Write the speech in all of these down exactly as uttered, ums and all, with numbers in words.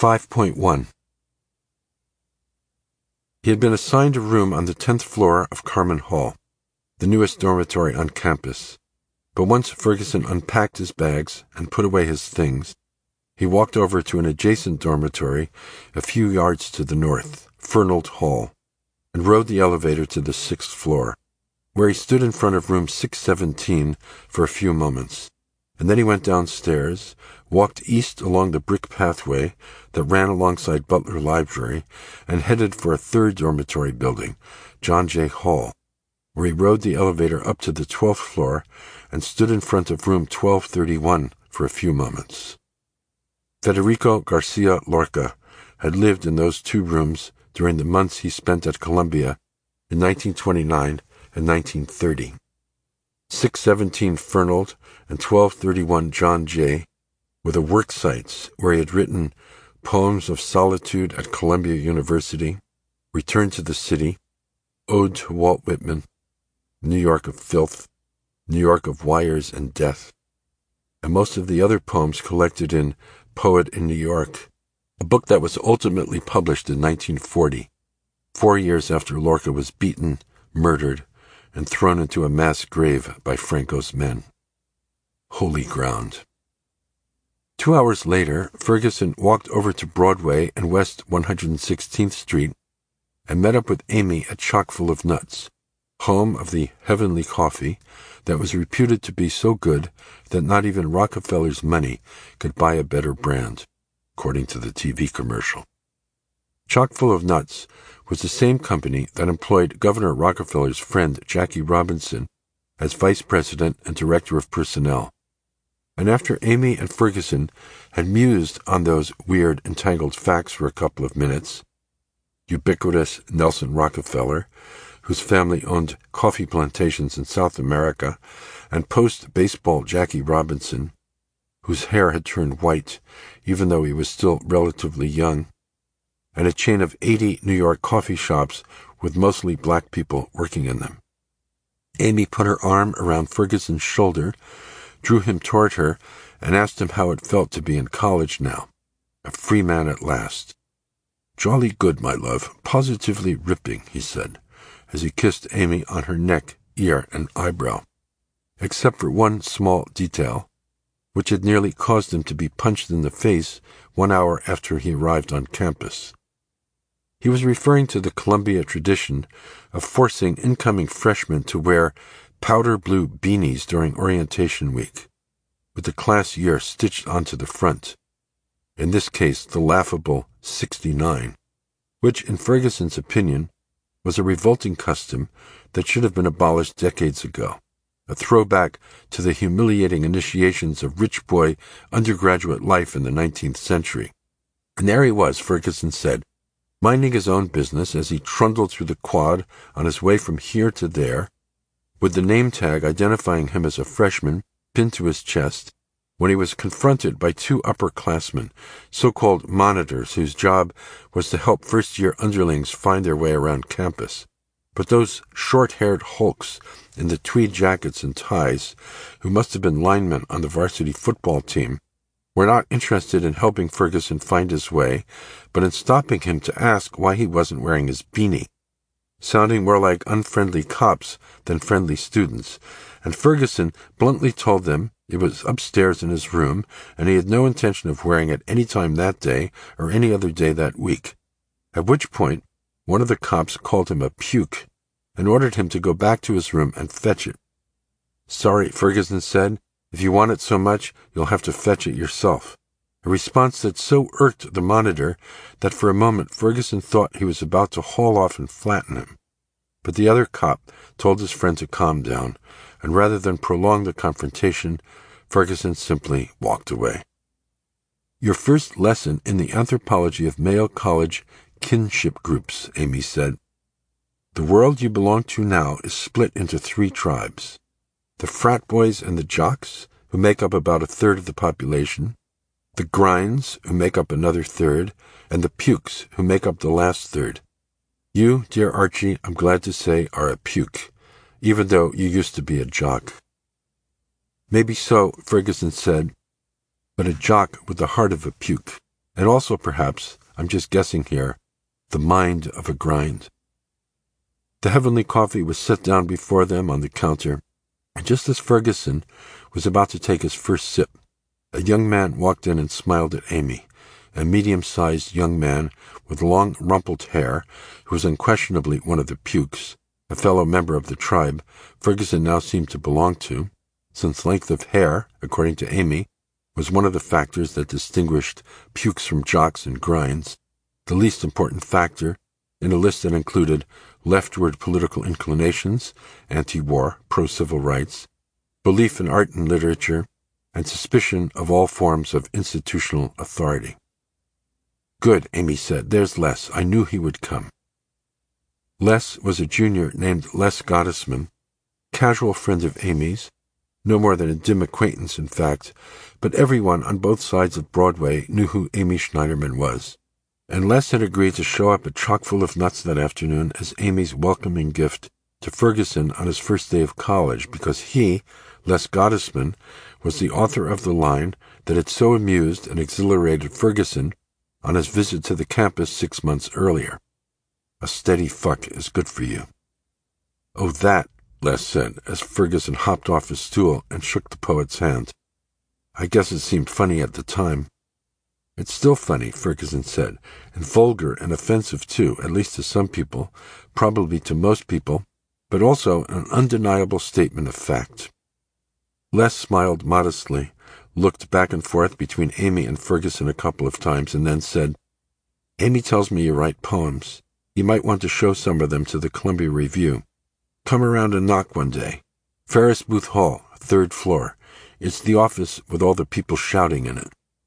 five point one. He had been assigned a room on the tenth floor of Carman Hall, the newest dormitory on campus. But once Ferguson unpacked his bags and put away his things, he walked over to an adjacent dormitory a few yards to the north, Fernald Hall, and rode the elevator to the sixth floor, where he stood in front of room six seventeen for a few moments. And then he went downstairs, walked east along the brick pathway that ran alongside Butler Library, and headed for a third dormitory building, John Jay Hall, where he rode the elevator up to the twelfth floor and stood in front of room twelve thirty-one for a few moments. Federico Garcia Lorca had lived in those two rooms during the months he spent at Columbia in nineteen twenty-nine and nineteen thirty. six seventeen Fernald and twelve thirty-one John Jay were the work sites where he had written Poems of Solitude at Columbia University, Return to the City, Ode to Walt Whitman, New York of Filth, New York of Wires and Death, and most of the other poems collected in Poet in New York, a book that was ultimately published in nineteen forty, four years after Lorca was beaten, murdered, and thrown into a mass grave by Franco's men. Holy ground. Two hours later, Ferguson walked over to Broadway and West one hundred sixteenth Street and met up with Amy at Chock-full of Nuts, home of the heavenly coffee that was reputed to be so good that not even Rockefeller's money could buy a better brand, according to the T V commercial. Chock-full of Nuts was the same company that employed Governor Rockefeller's friend Jackie Robinson as vice president and director of personnel. And after Amy and Ferguson had mused on those weird, entangled facts for a couple of minutes, ubiquitous Nelson Rockefeller, whose family owned coffee plantations in South America, and post-baseball Jackie Robinson, whose hair had turned white even though he was still relatively young, and a chain of eighty New York coffee shops with mostly black people working in them. Amy put her arm around Ferguson's shoulder, drew him toward her, and asked him how it felt to be in college now, a free man at last. "Jolly good, my love, positively ripping," he said, as he kissed Amy on her neck, ear, and eyebrow, except for one small detail, which had nearly caused him to be punched in the face one hour after he arrived on campus. He was referring to the Columbia tradition of forcing incoming freshmen to wear powder blue beanies during orientation week, with the class year stitched onto the front, in this case the laughable sixty-nine, which, in Ferguson's opinion, was a revolting custom that should have been abolished decades ago, a throwback to the humiliating initiations of rich boy undergraduate life in the nineteenth century. And there he was, Ferguson said, minding his own business as he trundled through the quad on his way from here to there, with the name tag identifying him as a freshman pinned to his chest, when he was confronted by two upperclassmen, so-called monitors whose job was to help first-year underlings find their way around campus. But those short-haired hulks in the tweed jackets and ties, who must have been linemen on the varsity football team, were not interested in helping Ferguson find his way, but in stopping him to ask why he wasn't wearing his beanie, sounding more like unfriendly cops than friendly students, and Ferguson bluntly told them it was upstairs in his room, and he had no intention of wearing it any time that day or any other day that week, at which point one of the cops called him a puke and ordered him to go back to his room and fetch it. "Sorry," Ferguson said, "if you want it so much, you'll have to fetch it yourself," a response that so irked the monitor that for a moment Ferguson thought he was about to haul off and flatten him. But the other cop told his friend to calm down, and rather than prolong the confrontation, Ferguson simply walked away. "Your first lesson in the anthropology of male college kinship groups," Amy said. "The world you belong to now is split into three tribes. The frat boys and the jocks, who make up about a third of the population, the grinds, who make up another third, and the pukes, who make up the last third. You, dear Archie, I'm glad to say, are a puke, even though you used to be a jock." "Maybe so," Ferguson said, "but a jock with the heart of a puke." and also perhaps, I'm just guessing here, the mind of a grind. The heavenly coffee was set down before them on the counter, and just as Ferguson was about to take his first sip, a young man walked in and smiled at Amy, a medium-sized young man with long rumpled hair who was unquestionably one of the Pukes, a fellow member of the tribe Ferguson now seemed to belong to, since length of hair, according to Amy, was one of the factors that distinguished Pukes from jocks and grinds, the least important factor in a list that included leftward political inclinations, anti-war, pro-civil rights, belief in art and literature, and suspicion of all forms of institutional authority. Good, Amy said. There's Les. I knew he would come. Les was a junior named Les Gottesman, casual friend of Amy's, no more than a dim acquaintance, in fact, but everyone on both sides of Broadway knew who Amy Schneiderman was, and Les had agreed to show up a chock full of nuts that afternoon as Amy's welcoming gift to Ferguson on his first day of college, because he, Les Gottesman, was the author of the line that had so amused and exhilarated Ferguson on his visit to the campus six months earlier. A steady fuck is good for you. Oh, that, Les said, as Ferguson hopped off his stool and shook the poet's hand. I guess it seemed funny at the time. It's still funny, Ferguson said, and vulgar and offensive too, at least to some people, probably to most people, but also an undeniable statement of fact. Les smiled modestly, looked back and forth between Amy and Ferguson a couple of times, and then said, Amy tells me you write poems. You might want to show some of them to the Columbia Review. Come around and knock one day. Ferris Booth Hall, third floor. It's the office with all the people shouting in it.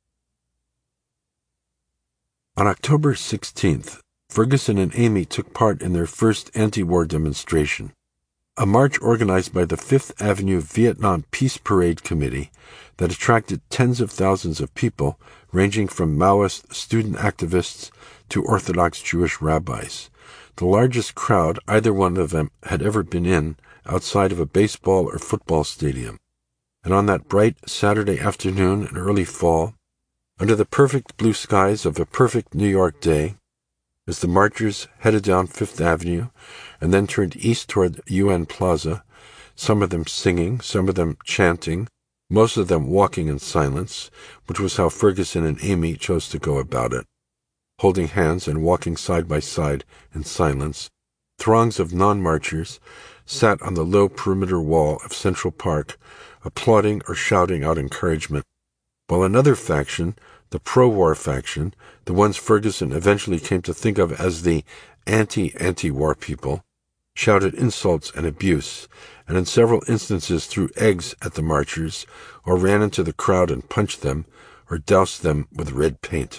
On October sixteenth, Ferguson and Amy took part in their first anti-war demonstration, a march organized by the Fifth Avenue Vietnam Peace Parade Committee that attracted tens of thousands of people, ranging from Maoist student activists to Orthodox Jewish rabbis, the largest crowd either one of them had ever been in outside of a baseball or football stadium. And on that bright Saturday afternoon in early fall, under the perfect blue skies of a perfect New York day, as the marchers headed down Fifth Avenue and then turned east toward U N Plaza, some of them singing, some of them chanting, most of them walking in silence, which was how Ferguson and Amy chose to go about it, holding hands and walking side by side in silence, throngs of non-marchers sat on the low perimeter wall of Central Park, applauding or shouting out encouragement, while another faction, the pro-war faction, the ones Ferguson eventually came to think of as the anti-anti-war people, shouted insults and abuse, and in several instances threw eggs at the marchers, or ran into the crowd and punched them, or doused them with red paint.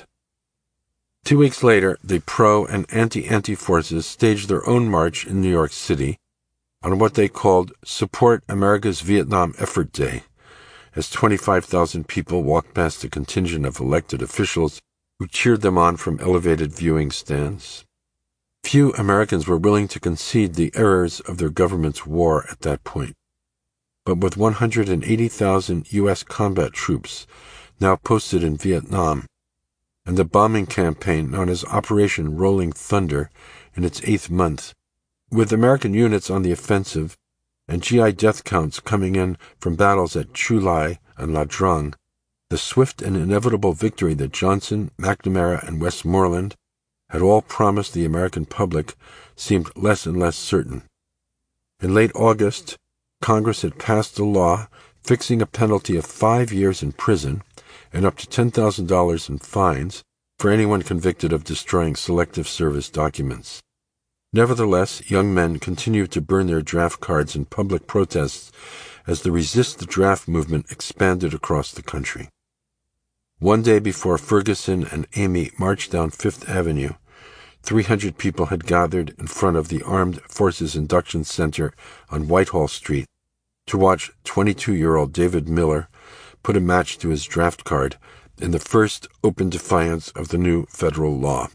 Two weeks later, the pro- and anti-anti forces staged their own march in New York City on what they called Support America's Vietnam Effort Day, as twenty-five thousand people walked past a contingent of elected officials who cheered them on from elevated viewing stands. Few Americans were willing to concede the errors of their government's war at that point. But with one hundred eighty thousand U S combat troops now posted in Vietnam, and the bombing campaign known as Operation Rolling Thunder in its eighth month, with American units on the offensive and G I death counts coming in from battles at Chu Lai and La Drang, the swift and inevitable victory that Johnson, McNamara, and Westmoreland had all promised the American public seemed less and less certain. In late August, Congress had passed a law fixing a penalty of five years in prison and up to ten thousand dollars in fines for anyone convicted of destroying Selective Service documents. Nevertheless, young men continued to burn their draft cards in public protests as the Resist the Draft movement expanded across the country. One day before Ferguson and Amy marched down Fifth Avenue, three hundred people had gathered in front of the Armed Forces Induction Center on Whitehall Street to watch twenty-two-year-old David Miller put a match to his draft card in the first open defiance of the new federal law.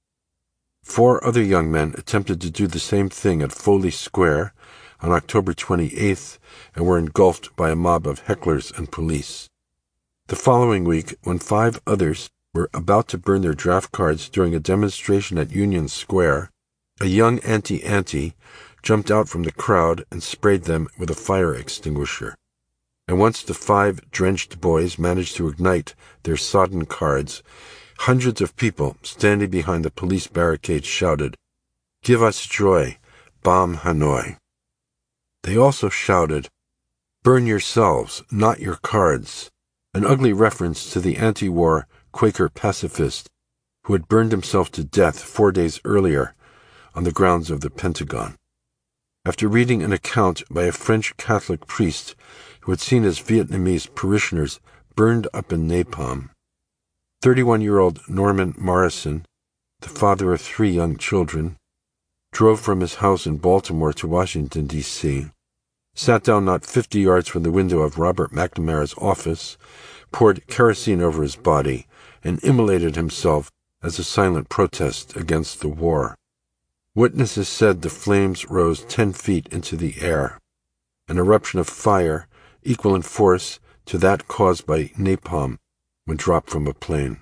Four other young men attempted to do the same thing at Foley Square on October twenty-eighth and were engulfed by a mob of hecklers and police. The following week, when five others were about to burn their draft cards during a demonstration at Union Square, a young anti-anti jumped out from the crowd and sprayed them with a fire extinguisher. And once the five drenched boys managed to ignite their sodden cards, hundreds of people standing behind the police barricades shouted, "Give us joy, bomb Hanoi." They also shouted, "Burn yourselves, not your cards," an ugly reference to the anti-war Quaker pacifist who had burned himself to death four days earlier on the grounds of the Pentagon. After reading an account by a French Catholic priest who had seen his Vietnamese parishioners burned up in napalm, thirty-one-year-old Norman Morrison, the father of three young children, drove from his house in Baltimore to Washington, D C, sat down not fifty yards from the window of Robert McNamara's office, poured kerosene over his body, and immolated himself as a silent protest against the war. Witnesses said the flames rose ten feet into the air, an eruption of fire equal in force to that caused by napalm when dropped from a plane.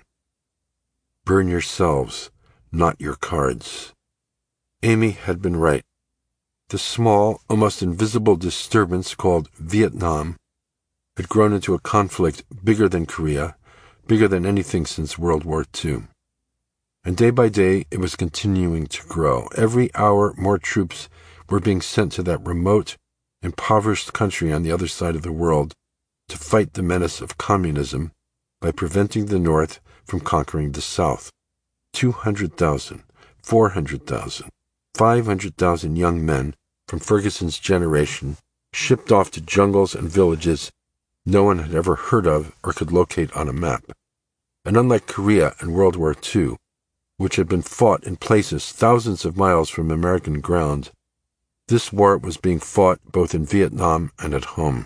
Burn yourselves, not your cards. Amy had been right. The small, almost invisible disturbance called Vietnam had grown into a conflict bigger than Korea, bigger than anything since World War Two. And day by day it was continuing to grow. Every hour more troops were being sent to that remote, impoverished country on the other side of the world to fight the menace of communism by preventing the North from conquering the South. Two hundred thousand, four hundred thousand, five hundred thousand young men from Ferguson's generation shipped off to jungles and villages no one had ever heard of or could locate on a map. And unlike Korea and World War Two, which had been fought in places thousands of miles from American ground, this war was being fought both in Vietnam and at home.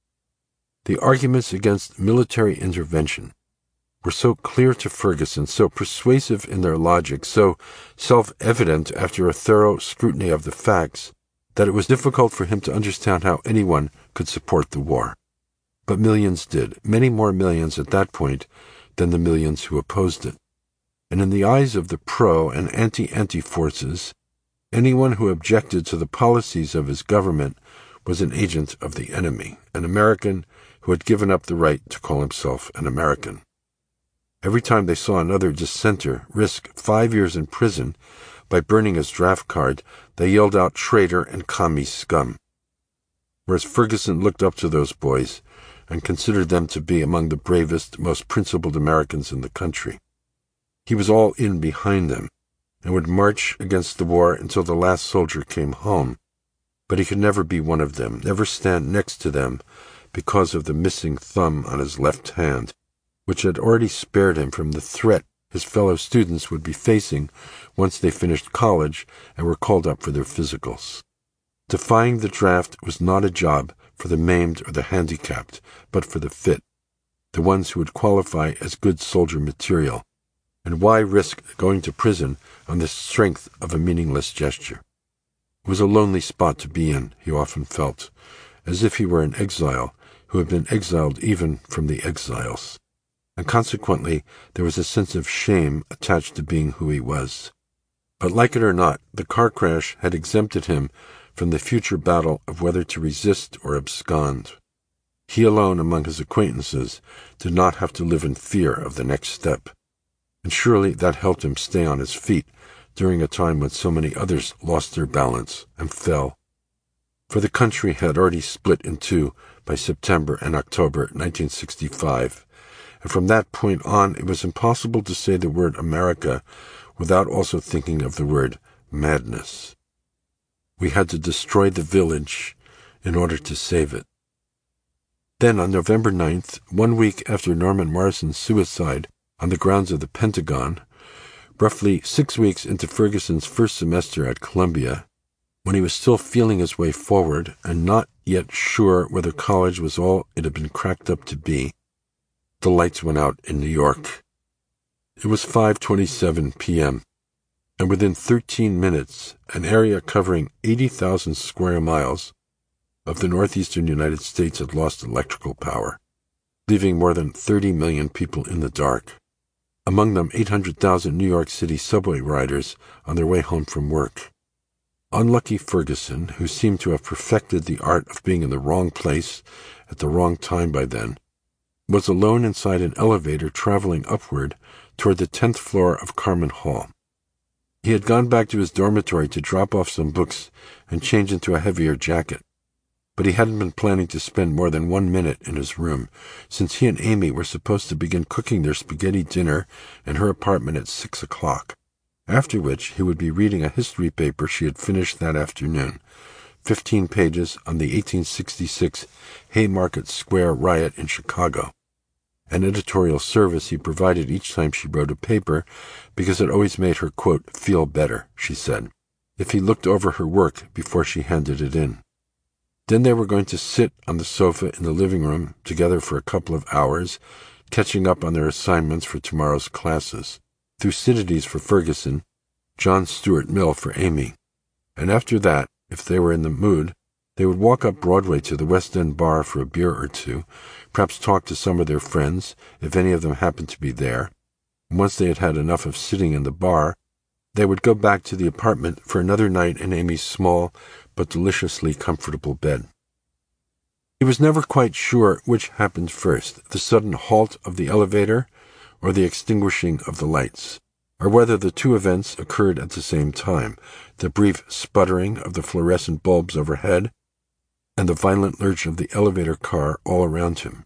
The arguments against military intervention were so clear to Ferguson, so persuasive in their logic, so self-evident after a thorough scrutiny of the facts, that it was difficult for him to understand how anyone could support the war. But millions did, many more millions at that point than the millions who opposed it. And in the eyes of the pro- and anti-anti forces, anyone who objected to the policies of his government was an agent of the enemy, an American who had given up the right to call himself an American. Every time they saw another dissenter risk five years in prison by burning his draft card, they yelled out traitor and commie scum. Whereas Ferguson looked up to those boys and considered them to be among the bravest, most principled Americans in the country. He was all in behind them, and would march against the war until the last soldier came home. But he could never be one of them, never stand next to them, because of the missing thumb on his left hand, which had already spared him from the threat his fellow students would be facing once they finished college and were called up for their physicals. Defying the draft was not a job for the maimed or the handicapped, but for the fit, the ones who would qualify as good soldier material. And why risk going to prison on the strength of a meaningless gesture? It was a lonely spot to be in, he often felt, as if he were an exile who had been exiled even from the exiles. And consequently there was a sense of shame attached to being who he was. But like it or not, the car crash had exempted him from the future battle of whether to resist or abscond. He alone among his acquaintances did not have to live in fear of the next step. And surely that helped him stay on his feet during a time when so many others lost their balance and fell. For the country had already split in two by September and October nineteen sixty-five, and from that point on it was impossible to say the word America without also thinking of the word madness. We had to destroy the village in order to save it. Then on November ninth, one week after Norman Morrison's suicide on the grounds of the Pentagon, roughly six weeks into Ferguson's first semester at Columbia, when he was still feeling his way forward and not yet sure whether college was all it had been cracked up to be, the lights went out in New York. It was five twenty-seven p.m., and within thirteen minutes, an area covering eighty thousand square miles of the northeastern United States had lost electrical power, leaving more than thirty million people in the dark. among them eight hundred thousand New York City subway riders on their way home from work. Unlucky Ferguson, who seemed to have perfected the art of being in the wrong place at the wrong time by then, was alone inside an elevator traveling upward toward the tenth floor of Carman Hall. He had gone back to his dormitory to drop off some books and change into a heavier jacket, but he hadn't been planning to spend more than one minute in his room, since he and Amy were supposed to begin cooking their spaghetti dinner in her apartment at six o'clock, after which he would be reading a history paper she had finished that afternoon, fifteen pages on the eighteen sixty-six Haymarket Square riot in Chicago, an editorial service he provided each time she wrote a paper because it always made her, quote, feel better, she said, if he looked over her work before she handed it in. Then they were going to sit on the sofa in the living room together for a couple of hours, catching up on their assignments for tomorrow's classes, Thucydides for Ferguson, John Stuart Mill for Amy. And after that, if they were in the mood, they would walk up Broadway to the West End bar for a beer or two, perhaps talk to some of their friends, if any of them happened to be there. And once they had had enough of sitting in the bar, they would go back to the apartment for another night in Amy's small but deliciously comfortable bed. He was never quite sure which happened first, the sudden halt of the elevator or the extinguishing of the lights, or whether the two events occurred at the same time, the brief sputtering of the fluorescent bulbs overhead and the violent lurch of the elevator car all around him.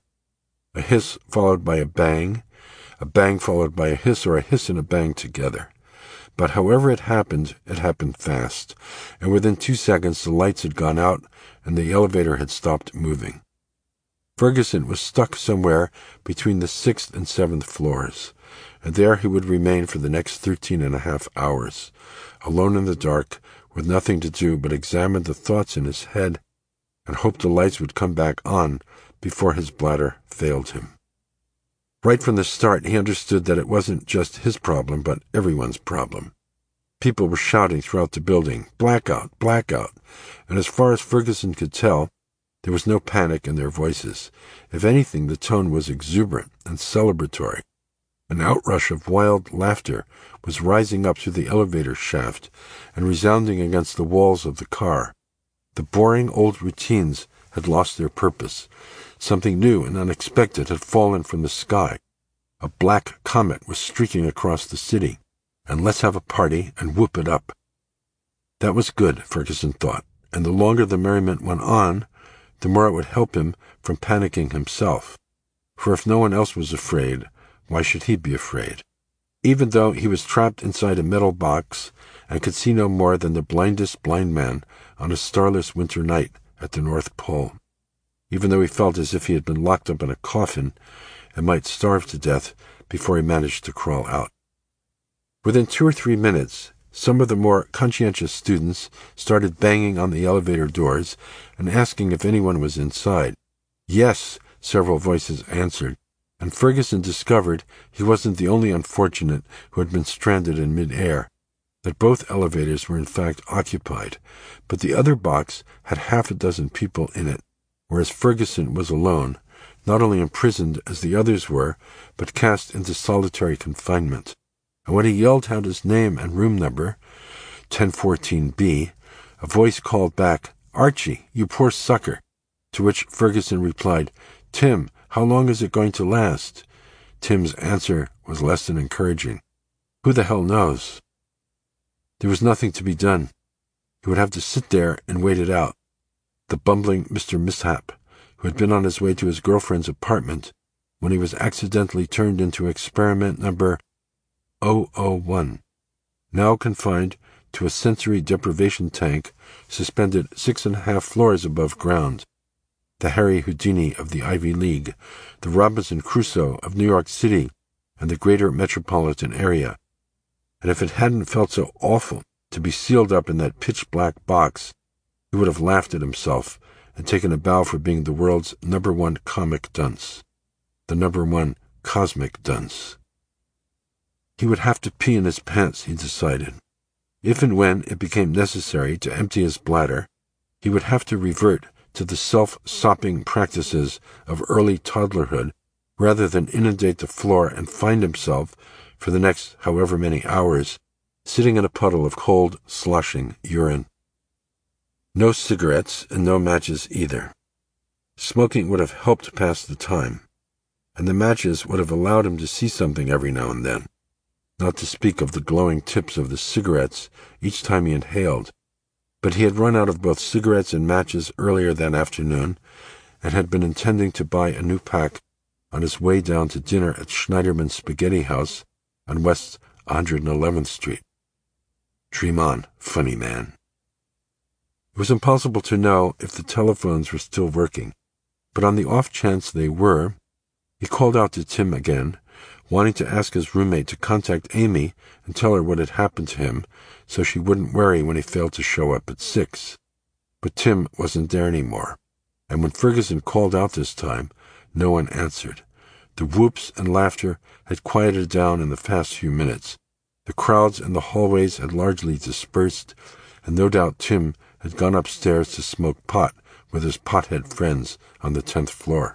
A hiss followed by a bang, a bang followed by a hiss, or a hiss and a bang together. But however it happened, it happened fast, and within two seconds the lights had gone out and the elevator had stopped moving. Ferguson was stuck somewhere between the sixth and seventh floors, and there he would remain for the next thirteen and a half hours, alone in the dark, with nothing to do but examine the thoughts in his head and hope the lights would come back on before his bladder failed him. Right from the start, he understood that it wasn't just his problem, but everyone's problem. People were shouting throughout the building, blackout, blackout, and as far as Ferguson could tell, there was no panic in their voices. If anything, the tone was exuberant and celebratory. An outrush of wild laughter was rising up through the elevator shaft and resounding against the walls of the car. The boring old routines had lost their purpose. Something new and unexpected had fallen from the sky. A black comet was streaking across the city, and let's have a party and whoop it up. That was good, Ferguson thought, and the longer the merriment went on, the more it would help him from panicking himself. For if no one else was afraid, why should he be afraid? Even though he was trapped inside a metal box and could see no more than the blindest blind man on a starless winter night at the North Pole. Even though he felt as if he had been locked up in a coffin and might starve to death before he managed to crawl out. Within two or three minutes, some of the more conscientious students started banging on the elevator doors and asking if anyone was inside. Yes, several voices answered, and Ferguson discovered he wasn't the only unfortunate who had been stranded in mid-air, that both elevators were in fact occupied, but the other box had half a dozen people in it, whereas Ferguson was alone, not only imprisoned as the others were, but cast into solitary confinement. And when he yelled out his name and room number, ten fourteen B, a voice called back, "Archie, you poor sucker," to which Ferguson replied, "Tim, how long is it going to last?" Tim's answer was less than encouraging. "Who the hell knows?" There was nothing to be done. He would have to sit there and wait it out. The bumbling Mister Mishap, who had been on his way to his girlfriend's apartment when he was accidentally turned into experiment number oh oh one, now confined to a sensory deprivation tank suspended six and a half floors above ground. The Harry Houdini of the Ivy League, the Robinson Crusoe of New York City and the greater metropolitan area. And if it hadn't felt so awful to be sealed up in that pitch-black box, he would have laughed at himself and taken a bow for being the world's number one comic dunce, the number one cosmic dunce. He would have to pee in his pants, he decided. If and when it became necessary to empty his bladder, he would have to revert to the self-sopping practices of early toddlerhood rather than inundate the floor and find himself, for the next however many hours, sitting in a puddle of cold, sloshing urine. No cigarettes and no matches either. Smoking would have helped pass the time, and the matches would have allowed him to see something every now and then, not to speak of the glowing tips of the cigarettes each time he inhaled. But he had run out of both cigarettes and matches earlier that afternoon, and had been intending to buy a new pack on his way down to dinner at Schneiderman's Spaghetti House on West one hundred eleventh Street. Dream on, funny man. It was impossible to know if the telephones were still working, but on the off chance they were, he called out to Tim again, wanting to ask his roommate to contact Amy and tell her what had happened to him so she wouldn't worry when he failed to show up at six. But Tim wasn't there anymore, and when Ferguson called out this time, no one answered. The whoops and laughter had quieted down in the past few minutes. The crowds in the hallways had largely dispersed, and no doubt Tim had gone upstairs to smoke pot with his pothead friends on the tenth floor.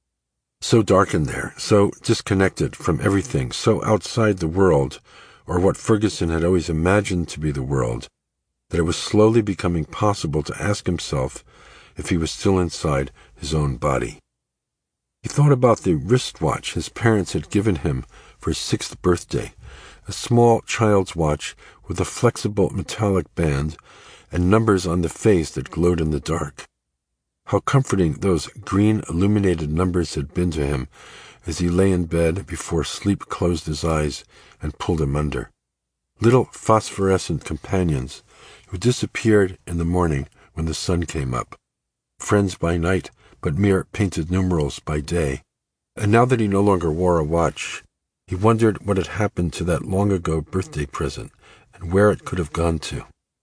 So dark in there, so disconnected from everything, so outside the world, or what Ferguson had always imagined to be the world, that it was slowly becoming possible to ask himself if he was still inside his own body. He thought about the wristwatch his parents had given him for his sixth birthday, a small child's watch with a flexible metallic band and numbers on the face that glowed in the dark. How comforting those green illuminated numbers had been to him as he lay in bed before sleep closed his eyes and pulled him under. Little phosphorescent companions who disappeared in the morning when the sun came up. Friends by night, but mere painted numerals by day. And now that he no longer wore a watch, he wondered what had happened to that long-ago birthday present and where it could have gone to.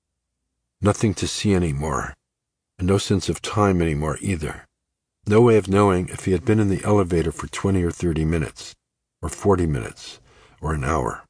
Nothing to see any more, and no sense of time any more either. No way of knowing if he had been in the elevator for twenty or thirty minutes, or forty minutes, or an hour.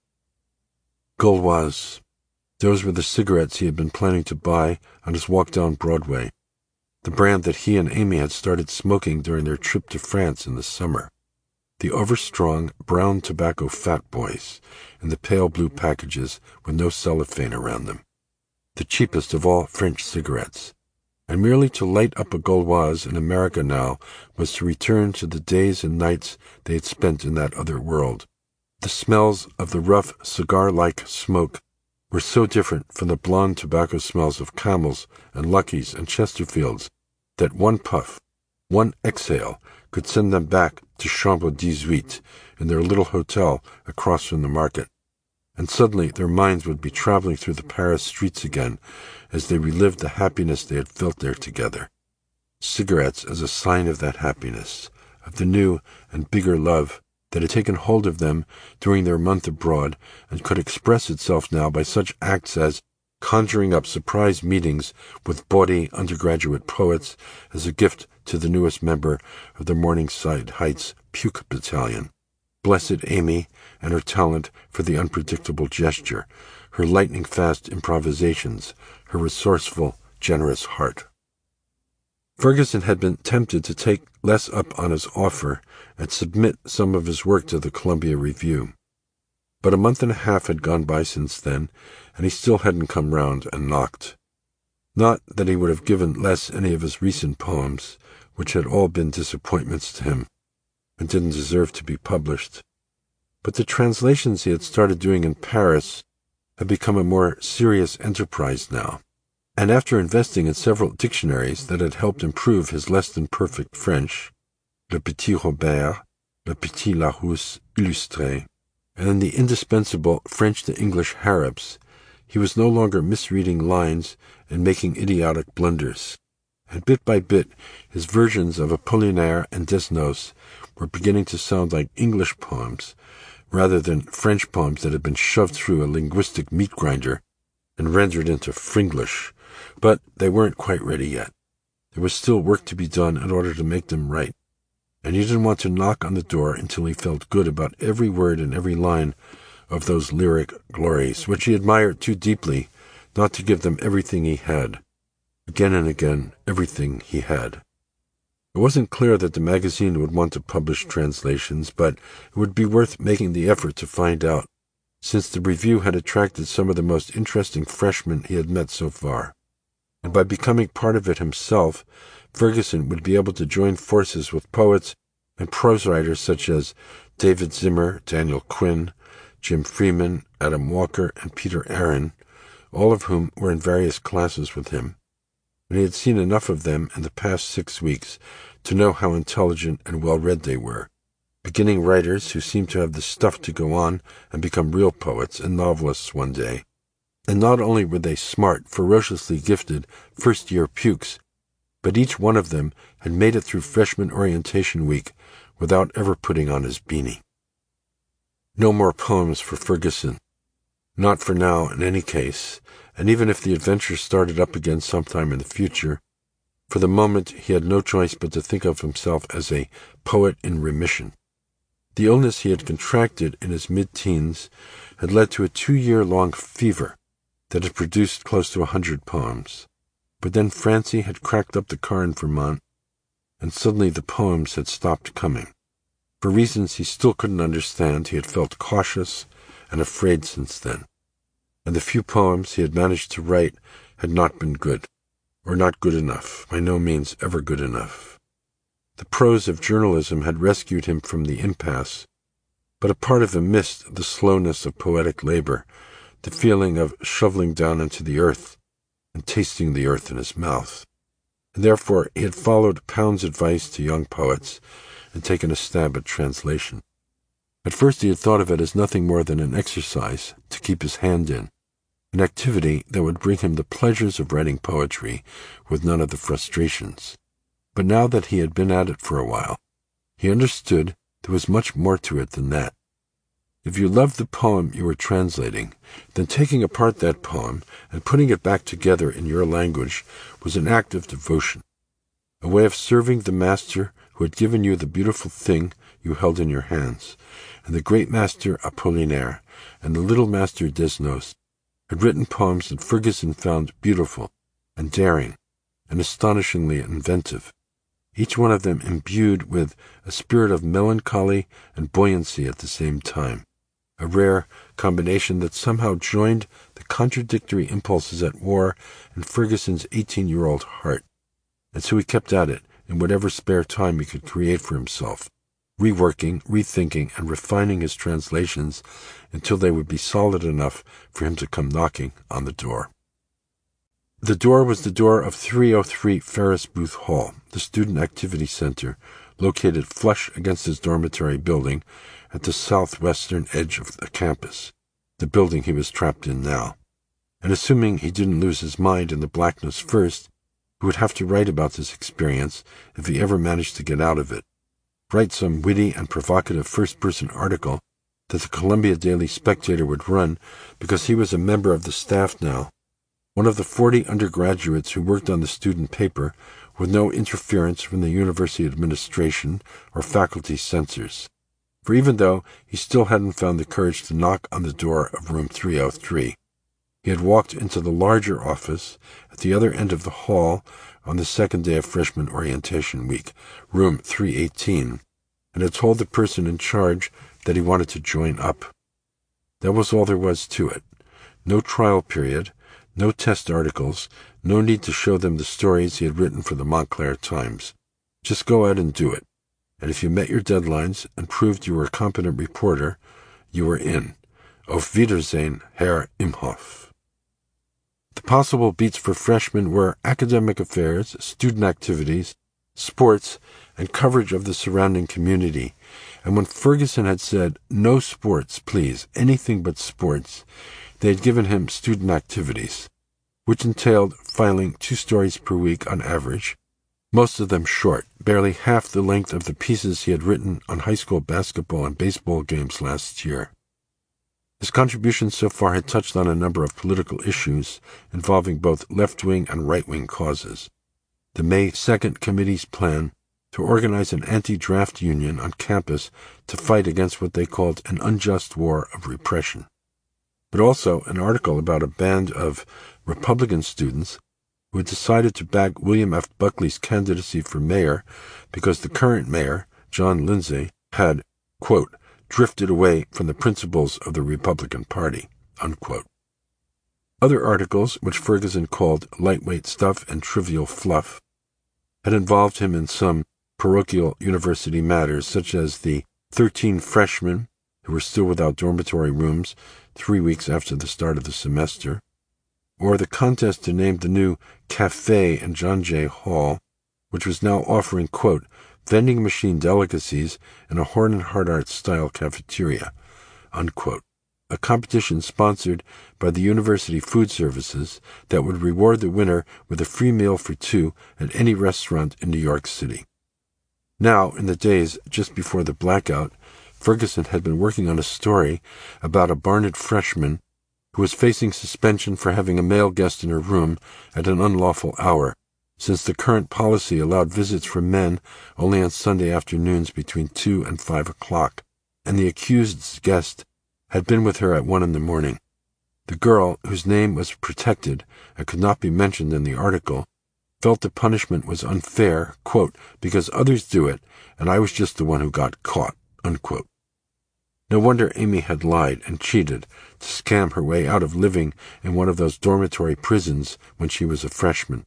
Gauloise. Those were the cigarettes he had been planning to buy on his walk down Broadway, the brand that he and Amy had started smoking during their trip to France in the summer. The overstrong brown tobacco fat boys in the pale blue packages with no cellophane around them. The cheapest of all French cigarettes. And merely to light up a Gauloise in America now was to return to the days and nights they had spent in that other world. The smells of the rough, cigar-like smoke were so different from the blonde tobacco smells of Camels and Lucky's and Chesterfields that one puff, one exhale, could send them back to Chambre dix-huit in their little hotel across from the market. And suddenly their minds would be traveling through the Paris streets again as they relived the happiness they had felt there together. Cigarettes as a sign of that happiness, of the new and bigger love that had taken hold of them during their month abroad and could express itself now by such acts as conjuring up surprise meetings with bawdy undergraduate poets as a gift to the newest member of the Morningside Heights Puke Battalion. Blessed Amy and her talent for the unpredictable gesture, her lightning-fast improvisations, her resourceful, generous heart. Ferguson had been tempted to take less up on his offer and submit some of his work to the Columbia Review. But a month and a half had gone by since then, and he still hadn't come round and knocked. Not that he would have given less any of his recent poems, which had all been disappointments to him, and didn't deserve to be published. But the translations he had started doing in Paris had become a more serious enterprise now, and after investing in several dictionaries that had helped improve his less-than-perfect French, Le Petit Robert, Le Petit Larousse Illustré, and in the indispensable French-to-English Harrops, he was no longer misreading lines and making idiotic blunders. And bit by bit, his versions of Apollinaire and Desnos were beginning to sound like English poems, rather than French poems that had been shoved through a linguistic meat grinder and rendered into Fringlish. But they weren't quite ready yet. There was still work to be done in order to make them right, and he didn't want to knock on the door until he felt good about every word and every line of those lyric glories, which he admired too deeply not to give them everything he had. Again and again, everything he had. It wasn't clear that the magazine would want to publish translations, but it would be worth making the effort to find out. since the review had attracted some of the most interesting freshmen he had met so far. And by becoming part of it himself, Ferguson would be able to join forces with poets and prose writers such as David Zimmer, Daniel Quinn, Jim Freeman, Adam Walker, and Peter Aaron, all of whom were in various classes with him. And he had seen enough of them in the past six weeks to know how intelligent and well-read they were, beginning writers who seemed to have the stuff to go on and become real poets and novelists one day. And not only were they smart, ferociously gifted, first-year pukes, but each one of them had made it through freshman orientation week without ever putting on his beanie. No more poems for Ferguson. Not for now, in any case, and even if the adventure started up again sometime in the future, for the moment he had no choice but to think of himself as a poet in remission. The illness he had contracted in his mid-teens had led to a two-year-long fever that had produced close to a hundred poems. But then Francie had cracked up the car in Vermont, and suddenly the poems had stopped coming. For reasons he still couldn't understand, he had felt cautious and afraid since then. And the few poems he had managed to write had not been good, or not good enough, by no means ever good enough. The prose of journalism had rescued him from the impasse, but a part of him missed the slowness of poetic labor, the feeling of shoveling down into the earth and tasting the earth in his mouth. And therefore he had followed Pound's advice to young poets and taken a stab at translation. At first he had thought of it as nothing more than an exercise to keep his hand in, an activity that would bring him the pleasures of writing poetry with none of the frustrations. But now that he had been at it for a while, he understood there was much more to it than that. If you loved the poem you were translating, then taking apart that poem and putting it back together in your language was an act of devotion, a way of serving the master who had given you the beautiful thing you held in your hands. And the great master Apollinaire and the little master Desnos had written poems that Ferguson found beautiful and daring and astonishingly inventive, each one of them imbued with a spirit of melancholy and buoyancy at the same time, a rare combination that somehow joined the contradictory impulses at war in Ferguson's eighteen-year-old heart. And so he kept at it in whatever spare time he could create for himself, reworking, rethinking, and refining his translations until they would be solid enough for him to come knocking on the door. The door was the door of three oh three Ferris Booth Hall, the student activity center, located flush against his dormitory building at the southwestern edge of the campus, the building he was trapped in now. And assuming he didn't lose his mind in the blackness first, he would have to write about this experience if he ever managed to get out of it. Write some witty and provocative first-person article that the Columbia Daily Spectator would run because he was a member of the staff now, one of the forty undergraduates who worked on the student paper with no interference from the university administration or faculty censors. For even though he still hadn't found the courage to knock on the door of room three oh three, he had walked into the larger office at the other end of the hall on the second day of freshman orientation week, room three eighteen, and had told the person in charge that he wanted to join up. That was all there was to it. No trial period, no test articles, no need to show them the stories he had written for the Montclair Times. Just go out and do it. And if you met your deadlines and proved you were a competent reporter, you were in. Auf Wiedersehen, Herr Imhoff. The possible beats for freshmen were academic affairs, student activities, sports, and coverage of the surrounding community. And when Ferguson had said, "No sports, please, anything but sports," they had given him student activities, which entailed filing two stories per week on average, most of them short, barely half the length of the pieces he had written on high school basketball and baseball games last year. His contributions so far had touched on a number of political issues involving both left-wing and right-wing causes. The May second committee's plan to organize an anti-draft union on campus to fight against what they called an unjust war of repression, but also an article about a band of Republican students who had decided to back William F. Buckley's candidacy for mayor because the current mayor, John Lindsay, had, quote, drifted away from the principles of the Republican Party, unquote. Other articles, which Ferguson called lightweight stuff and trivial fluff, had involved him in some parochial university matters, such as the thirteen freshmen who were still without dormitory rooms three weeks after the start of the semester, or the contest to name the new cafe in John Jay Hall, which was now offering, quote, vending machine delicacies in a Horn and Hardart-style cafeteria, unquote, a competition sponsored by the University Food Services that would reward the winner with a free meal for two at any restaurant in New York City. Now, in the days just before the blackout, Ferguson had been working on a story about a Barnard freshman who was facing suspension for having a male guest in her room at an unlawful hour, since the current policy allowed visits from men only on Sunday afternoons between two and five o'clock, and the accused's guest had been with her at one in the morning. The girl, whose name was protected and could not be mentioned in the article, felt the punishment was unfair, quote, because others do it, and I was just the one who got caught, unquote. No wonder Amy had lied and cheated to scam her way out of living in one of those dormitory prisons when she was a freshman.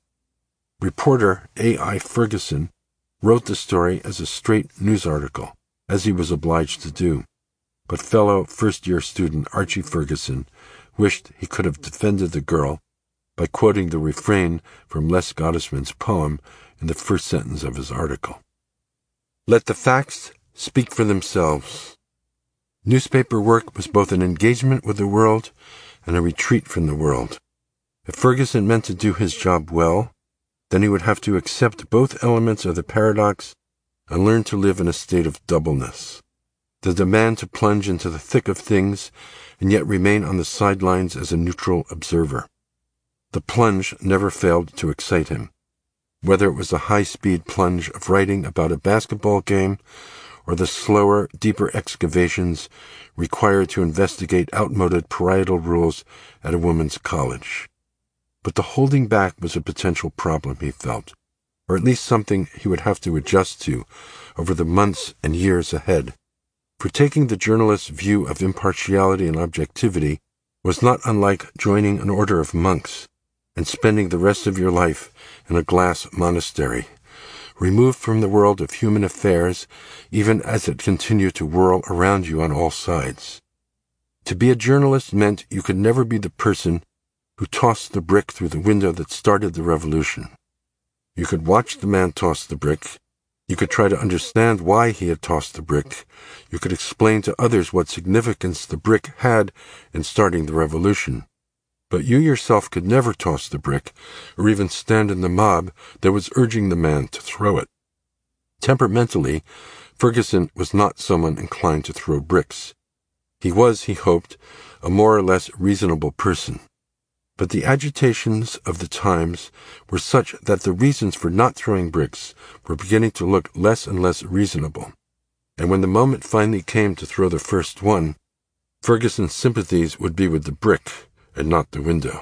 Reporter A I Ferguson wrote the story as a straight news article, as he was obliged to do, but fellow first-year student Archie Ferguson wished he could have defended the girl by quoting the refrain from Les Gottesman's poem in the first sentence of his article. Let the facts speak for themselves. Newspaper work was both an engagement with the world and a retreat from the world. If Ferguson meant to do his job well, then he would have to accept both elements of the paradox and learn to live in a state of doubleness. The demand to plunge into the thick of things and yet remain on the sidelines as a neutral observer. The plunge never failed to excite him, whether it was the high-speed plunge of writing about a basketball game or the slower, deeper excavations required to investigate outmoded parietal rules at a women's college. But the holding back was a potential problem, he felt, or at least something he would have to adjust to over the months and years ahead. For taking the journalist's view of impartiality and objectivity was not unlike joining an order of monks and spending the rest of your life in a glass monastery, removed from the world of human affairs even as it continued to whirl around you on all sides. To be a journalist meant you could never be the person who tossed the brick through the window that started the revolution. You could watch the man toss the brick. You could try to understand why he had tossed the brick. You could explain to others what significance the brick had in starting the revolution. But you yourself could never toss the brick, or even stand in the mob that was urging the man to throw it. Temperamentally, Ferguson was not someone inclined to throw bricks. He was, he hoped, a more or less reasonable person. But the agitations of the times were such that the reasons for not throwing bricks were beginning to look less and less reasonable. And when the moment finally came to throw the first one, Ferguson's sympathies would be with the brick and not the window.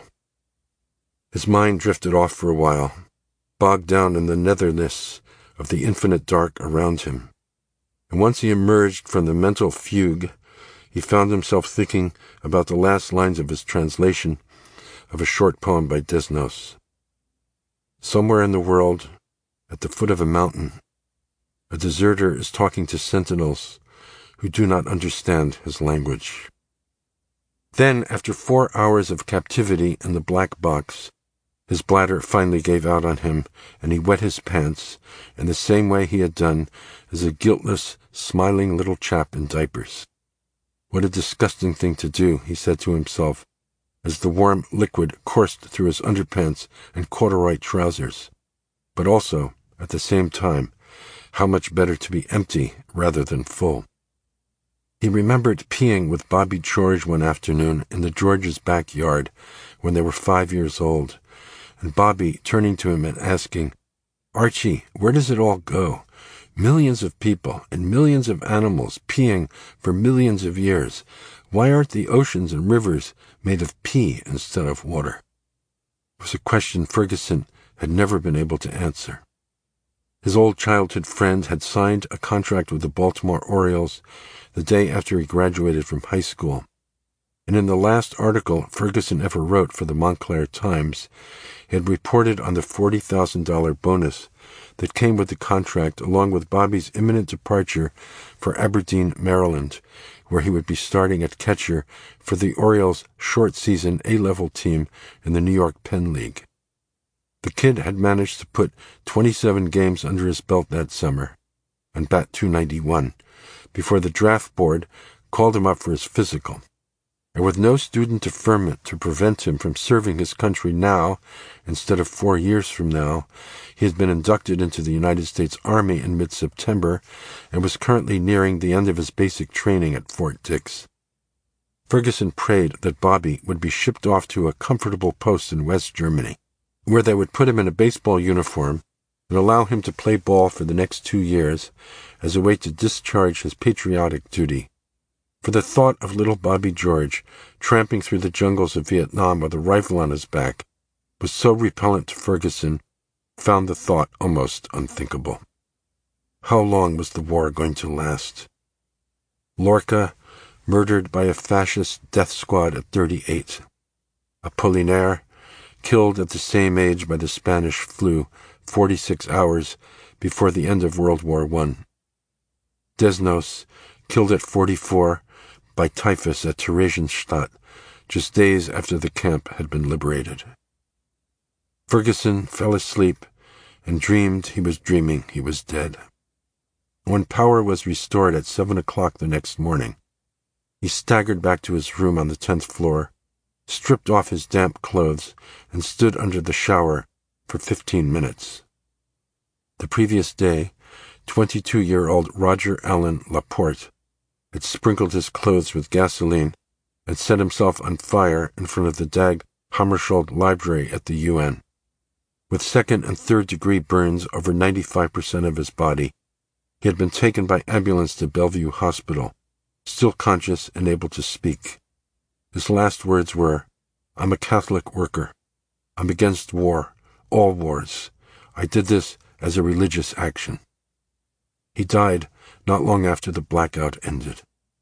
His mind drifted off for a while, bogged down in the netherness of the infinite dark around him. And once he emerged from the mental fugue, he found himself thinking about the last lines of his translation of a short poem by Desnos. Somewhere in the world, at the foot of a mountain, a deserter is talking to sentinels who do not understand his language. Then, after four hours of captivity in the black box, his bladder finally gave out on him, and he wet his pants in the same way he had done as a guiltless, smiling little chap in diapers. What a disgusting thing to do, he said to himself, as the warm liquid coursed through his underpants and corduroy trousers. But also, at the same time, how much better to be empty rather than full. He remembered peeing with Bobby George one afternoon in the Georges' backyard when they were five years old, and Bobby turning to him and asking, "Archie, where does it all go? Millions of people and millions of animals peeing for millions of years. Why aren't the oceans and rivers made of pee instead of water?" It was a question Ferguson had never been able to answer. His old childhood friend had signed a contract with the Baltimore Orioles the day after he graduated from high school. And in the last article Ferguson ever wrote for the Montclair Times, he had reported on the forty thousand dollars bonus that came with the contract, along with Bobby's imminent departure for Aberdeen, Maryland, where he would be starting at catcher for the Orioles' short-season A-level team in the New York Penn League. The kid had managed to put twenty-seven games under his belt that summer, and bat two ninety-one, before the draft board called him up for his physical. And with no student deferment to prevent him from serving his country now instead of four years from now, he had been inducted into the United States Army in mid-September and was currently nearing the end of his basic training at Fort Dix. Ferguson prayed that Bobby would be shipped off to a comfortable post in West Germany, where they would put him in a baseball uniform and allow him to play ball for the next two years as a way to discharge his patriotic duty. For the thought of little Bobby George tramping through the jungles of Vietnam with a rifle on his back was so repellent to Ferguson, found the thought almost unthinkable. How long was the war going to last? Lorca, murdered by a fascist death squad at thirty-eight. Apollinaire, killed at the same age by the Spanish flu forty-six hours before the end of World War One. Desnos, killed at forty-four by typhus at Theresienstadt, just days after the camp had been liberated. Ferguson fell asleep and dreamed he was dreaming he was dead. When power was restored at seven o'clock the next morning, he staggered back to his room on the tenth floor, stripped off his damp clothes, and stood under the shower for fifteen minutes. The previous day, twenty-two-year-old Roger Allen Laporte had sprinkled his clothes with gasoline and set himself on fire in front of the Dag Hammarskjöld Library at the U N. With second and third degree burns over ninety-five percent of his body, he had been taken by ambulance to Bellevue Hospital, still conscious and able to speak. His last words were, "I'm a Catholic worker. I'm against war, all wars. I did this as a religious action." He died not long after the blackout ended.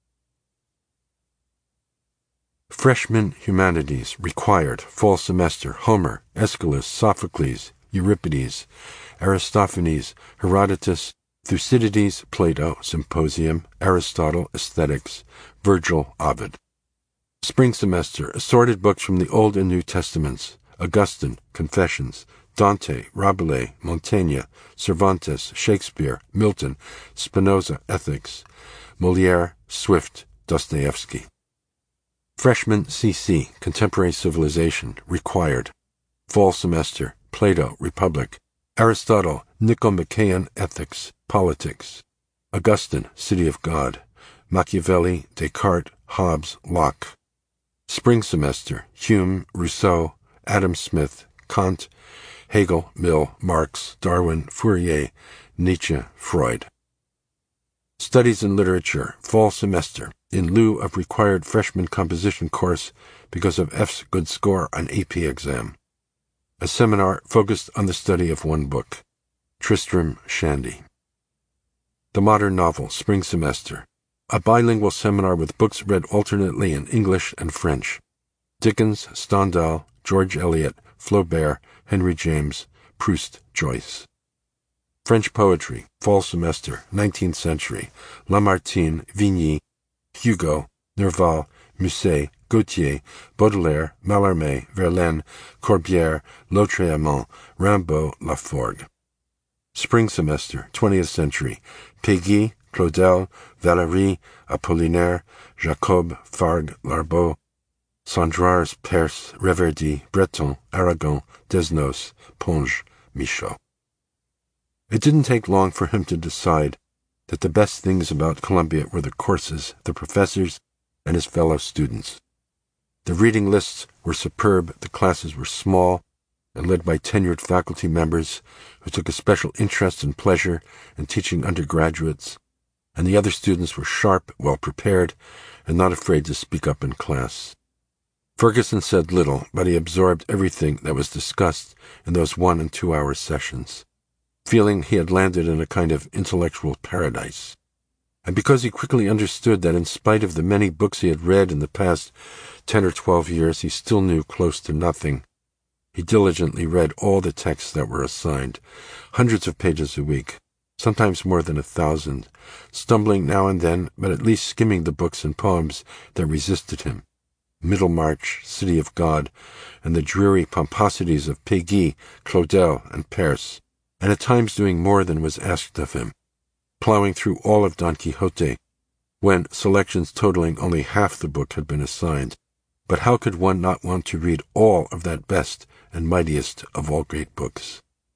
Freshman Humanities required fall semester Homer, Aeschylus, Sophocles, Euripides, Aristophanes, Herodotus, Thucydides, Plato, Symposium, Aristotle, Aesthetics, Virgil, Ovid. Spring semester assorted books from the Old and New Testaments, Augustine, Confessions, Dante, Rabelais, Montaigne, Cervantes, Shakespeare, Milton, Spinoza, Ethics, Molière, Swift, Dostoevsky. Freshman C C, Contemporary Civilization, required. Fall semester, Plato, Republic, Aristotle, Nicomachean Ethics, Politics, Augustine, City of God, Machiavelli, Descartes, Hobbes, Locke. Spring semester, Hume, Rousseau, Adam Smith, Kant, Hegel, Mill, Marx, Darwin, Fourier, Nietzsche, Freud. Studies in Literature, fall semester, in lieu of required freshman composition course because of F's good score on A P exam. A seminar focused on the study of one book, Tristram Shandy. The Modern Novel, spring semester, a bilingual seminar with books read alternately in English and French. Dickens, Stendhal, George Eliot, Flaubert, Henry James, Proust, Joyce. French poetry, fall semester, nineteenth century, Lamartine, Vigny, Hugo, Nerval, Musset, Gautier, Baudelaire, Mallarmé, Verlaine, Corbière, Lautréamont, Rimbaud, Laforgue. Spring semester, twentieth century, Péguy, Claudel, Valéry, Apollinaire, Jacob, Fargue, Larbeau, Sandrars, Perse, Reverdy, Breton, Aragon, Desnos, Ponge, Michaud. It didn't take long for him to decide that the best things about Columbia were the courses, the professors, and his fellow students. The reading lists were superb, the classes were small, and led by tenured faculty members who took a special interest and pleasure in teaching undergraduates, and the other students were sharp, well-prepared, and not afraid to speak up in class. Ferguson said little, but he absorbed everything that was discussed in those one- and two-hour sessions. feeling he had landed in a kind of intellectual paradise. And because he quickly understood that in spite of the many books he had read in the past ten or twelve years, he still knew close to nothing, he diligently read all the texts that were assigned, hundreds of pages a week, sometimes more than a thousand, stumbling now and then, but at least skimming the books and poems that resisted him. Middlemarch, City of God, and the dreary pomposities of Péguy, Claudel, and Perse, and at times doing more than was asked of him, plowing through all of Don Quixote, when selections totaling only half the book had been assigned. But how could one not want to read all of that best and mightiest of all great books?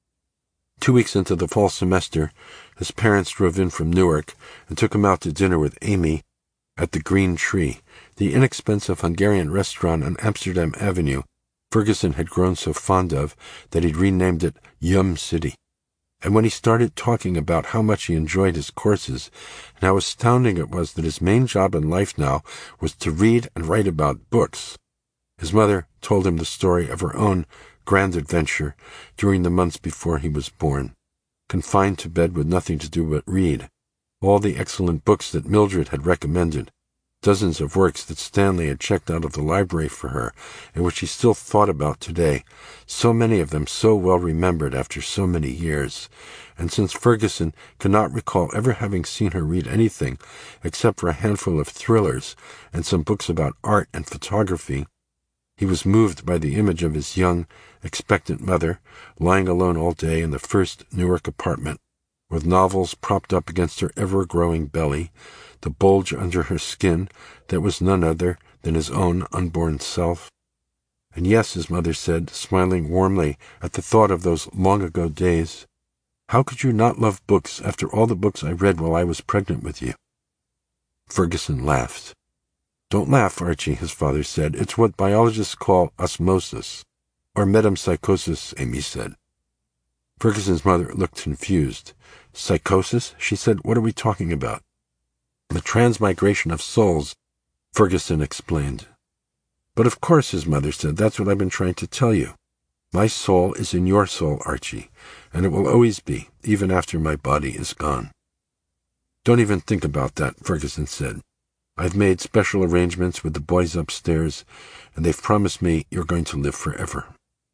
Two weeks into the fall semester, his parents drove in from Newark and took him out to dinner with Amy at the Green Tree, the inexpensive Hungarian restaurant on Amsterdam Avenue Ferguson had grown so fond of that he'd renamed it Yum City. And when he started talking about how much he enjoyed his courses and how astounding it was that his main job in life now was to read and write about books, his mother told him the story of her own grand adventure during the months before he was born, confined to bed with nothing to do but read, all the excellent books that Mildred had recommended, dozens of works that Stanley had checked out of the library for her and which he still thought about today, so many of them so well remembered after so many years. And since Ferguson could not recall ever having seen her read anything except for a handful of thrillers and some books about art and photography, he was moved by the image of his young, expectant mother lying alone all day in the first Newark apartment, with novels propped up against her ever-growing belly, the bulge under her skin that was none other than his own unborn self. And yes, his mother said, smiling warmly at the thought of those long-ago days, how could you not love books after all the books I read while I was pregnant with you? Ferguson laughed. Don't laugh, Archie, his father said. It's what biologists call osmosis, or metempsychosis, Amy said. Ferguson's mother looked confused. Psychosis? She said, what are we talking about? The transmigration of souls, Ferguson explained. But of course, his mother said, that's what I've been trying to tell you. My soul is in your soul, Archie, and it will always be, even after my body is gone. Don't even think about that, Ferguson said. I've made special arrangements with the boys upstairs, and they've promised me you're going to live forever.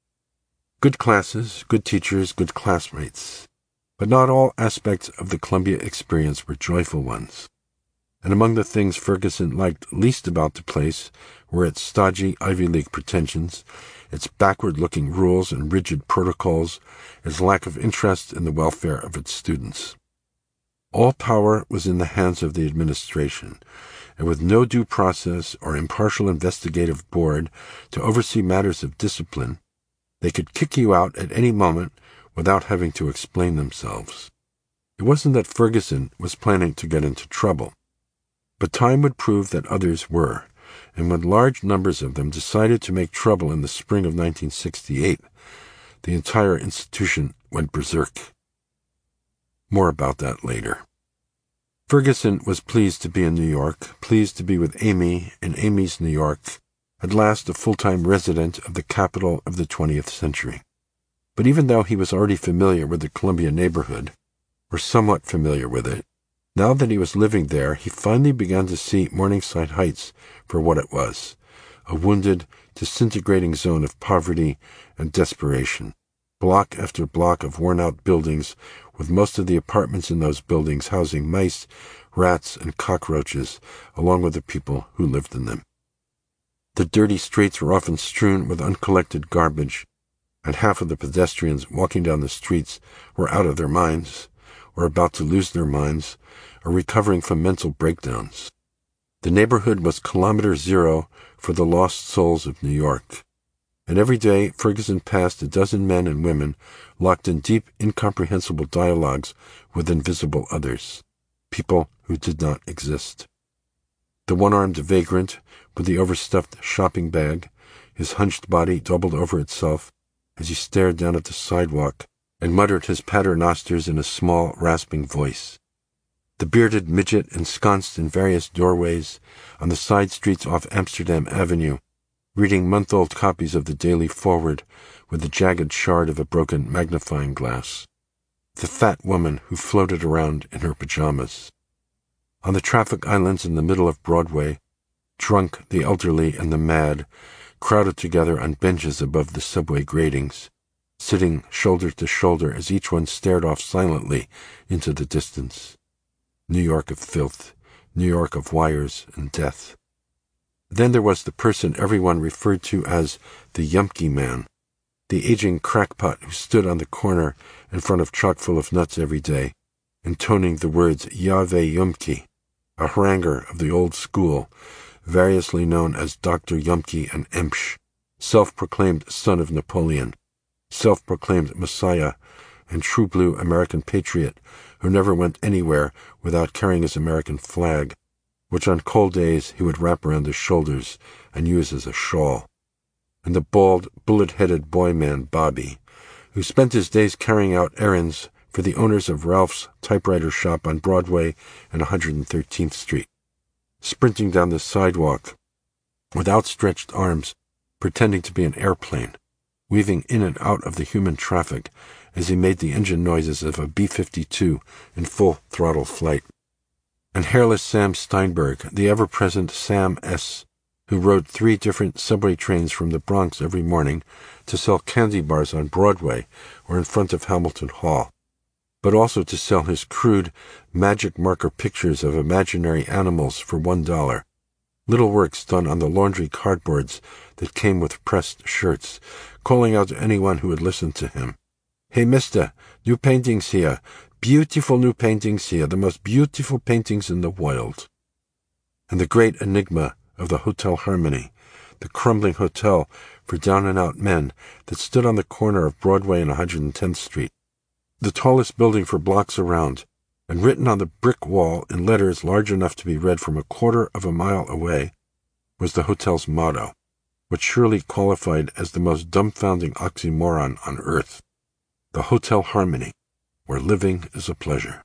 Good classes, good teachers, good classmates. But not all aspects of the Columbia experience were joyful ones. And among the things Ferguson liked least about the place were its stodgy Ivy League pretensions, its backward-looking rules and rigid protocols, its lack of interest in the welfare of its students. All power was in the hands of the administration, and with no due process or impartial investigative board to oversee matters of discipline, they could kick you out at any moment without having to explain themselves. It wasn't that Ferguson was planning to get into trouble, but time would prove that others were, and when large numbers of them decided to make trouble in the spring of nineteen sixty-eight, the entire institution went berserk. More about that later. Ferguson was pleased to be in New York, pleased to be with Amy in Amy's New York, at last a full-time resident of the capital of the twentieth century. But even though he was already familiar with the Columbia neighborhood, or somewhat familiar with it, now that he was living there, he finally began to see Morningside Heights for what it was, a wounded, disintegrating zone of poverty and desperation, block after block of worn-out buildings, with most of the apartments in those buildings housing mice, rats, and cockroaches, along with the people who lived in them. The dirty streets were often strewn with uncollected garbage, and half of the pedestrians walking down the streets were out of their minds, or about to lose their minds, or recovering from mental breakdowns. The neighborhood was kilometer zero for the lost souls of New York, and every day Ferguson passed a dozen men and women locked in deep, incomprehensible dialogues with invisible others, people who did not exist. The one-armed vagrant with the overstuffed shopping bag, his hunched body doubled over itself as he stared down at the sidewalk and muttered his paternosters in a small, rasping voice. The bearded midget ensconced in various doorways on the side streets off Amsterdam Avenue, reading month-old copies of the Daily Forward with the jagged shard of a broken magnifying glass. the fat woman who floated around in her pajamas. On the traffic islands in the middle of Broadway, drunk, the elderly, and the mad crowded together on benches above the subway gratings, sitting shoulder to shoulder as each one stared off silently into the distance. New York of filth, New York of wires and death. Then there was the person everyone referred to as the Yumke man, the aging crackpot who stood on the corner in front of chock full of nuts every day, intoning the words Yahweh Yumke, a haranguer of the old school, variously known as Doctor Yumke and Emsch, self-proclaimed son of Napoleon, self-proclaimed Messiah, and true blue American patriot who never went anywhere without carrying his American flag, which on cold days he would wrap around his shoulders and use as a shawl. And the bald, bullet-headed boy man Bobby, who spent his days carrying out errands for the owners of Ralph's typewriter shop on Broadway and one hundred thirteenth Street, sprinting down the sidewalk with outstretched arms, pretending to be an airplane, weaving in and out of the human traffic as he made the engine noises of a B fifty-two in full throttle flight. And hairless Sam Steinberg, the ever-present Sam S., who rode three different subway trains from the Bronx every morning to sell candy bars on Broadway or in front of Hamilton Hall, but also to sell his crude, magic marker pictures of imaginary animals for one dollar, little works done on the laundry cardboards that came with pressed shirts, calling out to anyone who would listen to him, "Hey, mister, new paintings here, beautiful new paintings here, the most beautiful paintings in the world." And the great enigma of the Hotel Harmony, the crumbling hotel for down-and-out men that stood on the corner of Broadway and one hundred tenth Street, the tallest building for blocks around, and written on the brick wall in letters large enough to be read from a quarter of a mile away, was the hotel's motto, which surely qualified as the most dumbfounding oxymoron on earth: the Hotel Harmony, where living is a pleasure.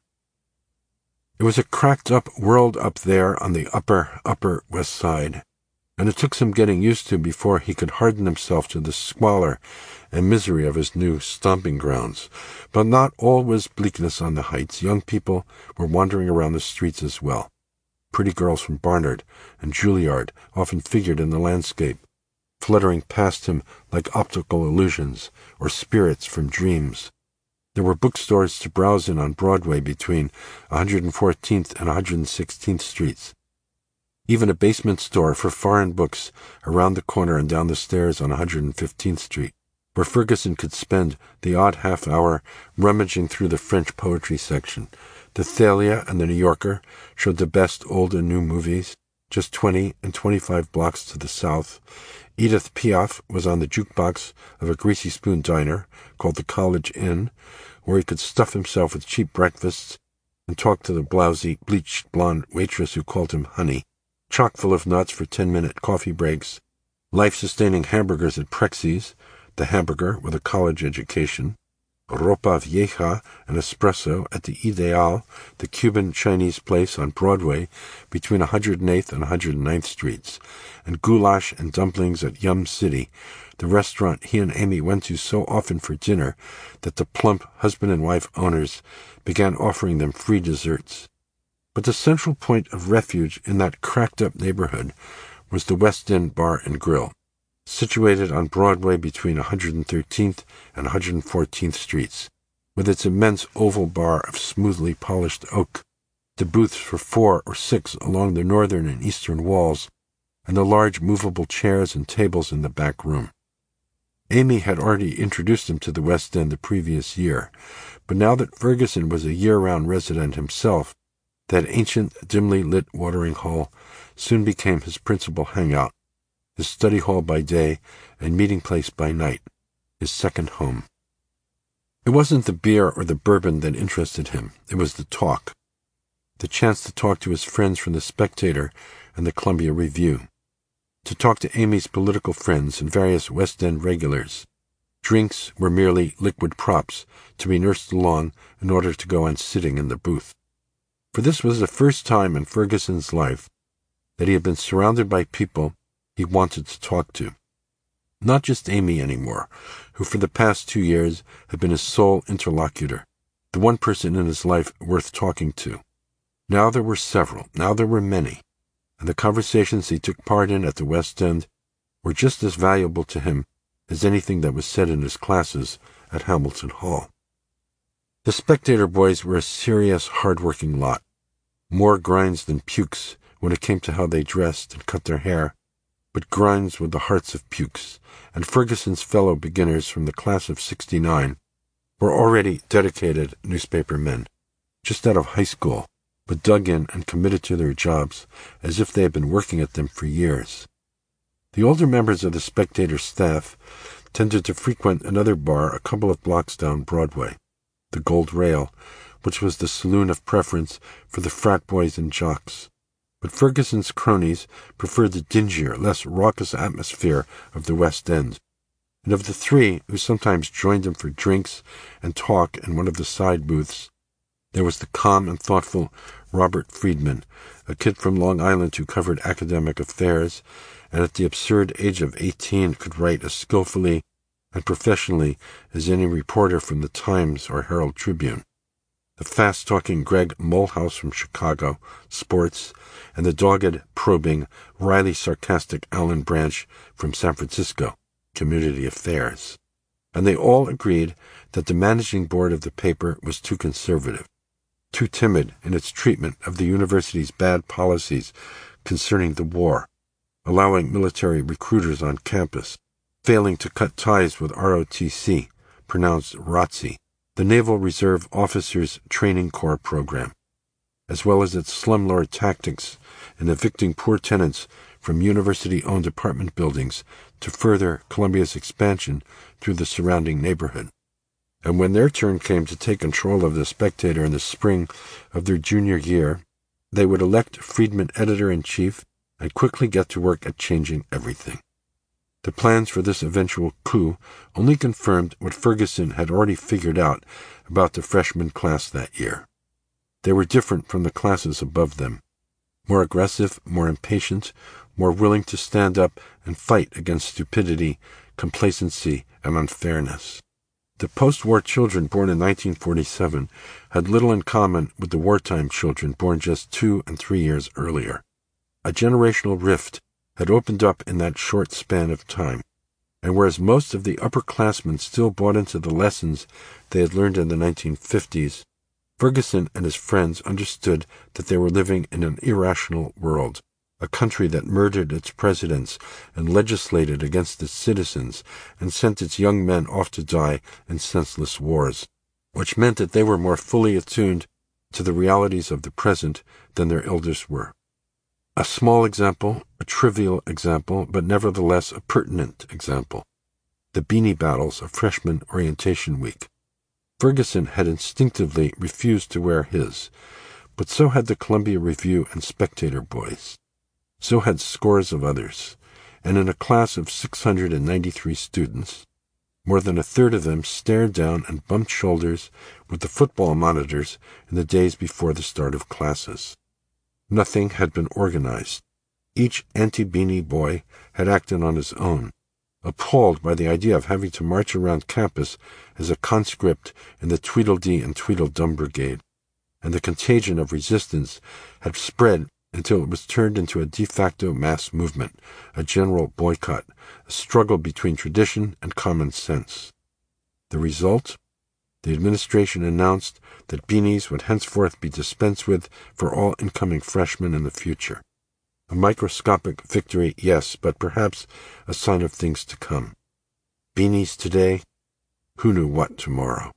It was a cracked-up world up there on the upper, upper West Side, and it took some getting used to before he could harden himself to the squalor and misery of his new stomping grounds. But not all was bleakness on the heights. Young people were wandering around the streets as well. Pretty girls from Barnard and Juilliard often figured in the landscape, fluttering past him like optical illusions or spirits from dreams. There were bookstores to browse in on Broadway between one hundred fourteenth and one hundred sixteenth Streets. Even a basement store for foreign books around the corner and down the stairs on one hundred fifteenth Street, where Ferguson could spend the odd half hour rummaging through the French poetry section. The Thalia and the New Yorker showed the best old and new movies, just twenty and twenty-five blocks to the south. Edith Piaf was on the jukebox of a greasy spoon diner called the College Inn, where he could stuff himself with cheap breakfasts and talk to the blousy, bleached blonde waitress who called him honey, chock full of nuts for ten-minute coffee breaks, life-sustaining hamburgers at Prexy's, the hamburger with a college education, ropa vieja and espresso at the Ideal, the Cuban-Chinese place on Broadway between one hundred eighth and one hundred ninth Streets, and goulash and dumplings at Yum City, the restaurant he and Amy went to so often for dinner that the plump husband and wife owners began offering them free desserts. But the central point of refuge in that cracked-up neighborhood was the West End Bar and Grill, situated on Broadway between one hundred thirteenth and one hundred fourteenth Streets, with its immense oval bar of smoothly polished oak, the booths for four or six along the northern and eastern walls, and the large movable chairs and tables in the back room. Amy had already introduced him to the West End the previous year, but now that Ferguson was a year-round resident himself, that ancient, dimly lit watering hole soon became his principal hangout, his study hall by day and meeting place by night, his second home. It wasn't the beer or the bourbon that interested him. It was the talk. The chance to talk to his friends from the Spectator and the Columbia Review, to talk to Amy's political friends and various West End regulars. Drinks were merely liquid props to be nursed along in order to go on sitting in the booth. For this was the first time in Ferguson's life that he had been surrounded by people he wanted to talk to. Not just Amy anymore, who for the past two years had been his sole interlocutor, the one person in his life worth talking to. Now there were several, now there were many, and the conversations he took part in at the West End were just as valuable to him as anything that was said in his classes at Hamilton Hall. The Spectator boys were a serious, hard-working lot, more grinds than pukes when it came to how they dressed and cut their hair, but grinds with the hearts of pukes, and Ferguson's fellow beginners from the class of sixty-nine were already dedicated newspaper men, just out of high school, but dug in and committed to their jobs as if they had been working at them for years. The older members of the Spectator staff tended to frequent another bar a couple of blocks down Broadway, the Gold Rail, which was the saloon of preference for the frat boys and jocks. But Ferguson's cronies preferred the dingier, less raucous atmosphere of the West End, and of the three who sometimes joined him for drinks and talk in one of the side booths, there was the calm and thoughtful Robert Friedman, a kid from Long Island who covered academic affairs, and at the absurd age of eighteen could write as skillfully and professionally as any reporter from the Times or Herald Tribune. The fast-talking Greg Mulhouse from Chicago, sports, and the dogged, probing, wryly sarcastic Alan Branch from San Francisco, community affairs. And they all agreed that the managing board of the paper was too conservative, too timid in its treatment of the university's bad policies concerning the war, allowing military recruiters on campus, failing to cut ties with R O T C, pronounced R O T C, the Naval Reserve Officers Training Corps program, as well as its slumlord tactics in evicting poor tenants from university-owned apartment buildings to further Columbia's expansion through the surrounding neighborhood. And when their turn came to take control of the Spectator in the spring of their junior year, they would elect Friedman editor-in-chief and quickly get to work at changing everything. The plans for this eventual coup only confirmed what Ferguson had already figured out about the freshman class that year. They were different from the classes above them, more aggressive, more impatient, more willing to stand up and fight against stupidity, complacency, and unfairness. The post-war children born in nineteen forty-seven had little in common with the wartime children born just two and three years earlier. A generational rift had opened up in that short span of time, and whereas most of the upperclassmen still bought into the lessons they had learned in the nineteen fifties, Ferguson and his friends understood that they were living in an irrational world, a country that murdered its presidents and legislated against its citizens and sent its young men off to die in senseless wars, which meant that they were more fully attuned to the realities of the present than their elders were. A small example, a trivial example, but nevertheless a pertinent example. The beanie battles of freshman orientation week. Ferguson had instinctively refused to wear his, but so had the Columbia Review and Spectator boys. So had scores of others, and in a class of six hundred ninety-three students, more than a third of them stared down and bumped shoulders with the football monitors in the days before the start of classes. Nothing had been organized. Each anti-beanie boy had acted on his own, appalled by the idea of having to march around campus as a conscript in the Tweedledee and Tweedledum Brigade, and the contagion of resistance had spread until it was turned into a de facto mass movement, a general boycott, a struggle between tradition and common sense. The result? The administration announced that beanies would henceforth be dispensed with for all incoming freshmen in the future. A microscopic victory, yes, but perhaps a sign of things to come. Beanies today, who knew what tomorrow?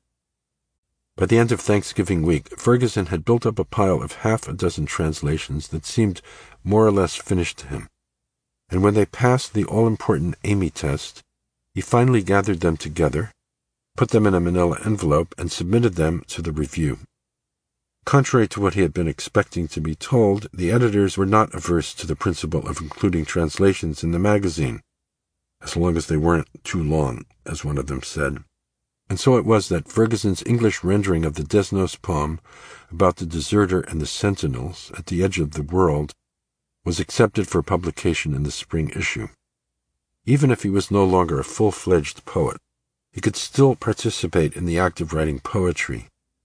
By the end of Thanksgiving week, Ferguson had built up a pile of half a dozen translations that seemed more or less finished to him, and when they passed the all-important Amy test, he finally gathered them together, put them in a manila envelope, and submitted them to the review. Contrary to what he had been expecting to be told, the editors were not averse to the principle of including translations in the magazine, as long as they weren't too long, as one of them said. And so it was that Ferguson's English rendering of the Desnos poem about the deserter and the sentinels at the edge of the world was accepted for publication in the spring issue. Even if he was no longer a full-fledged poet, he could still participate in the act of writing poetry.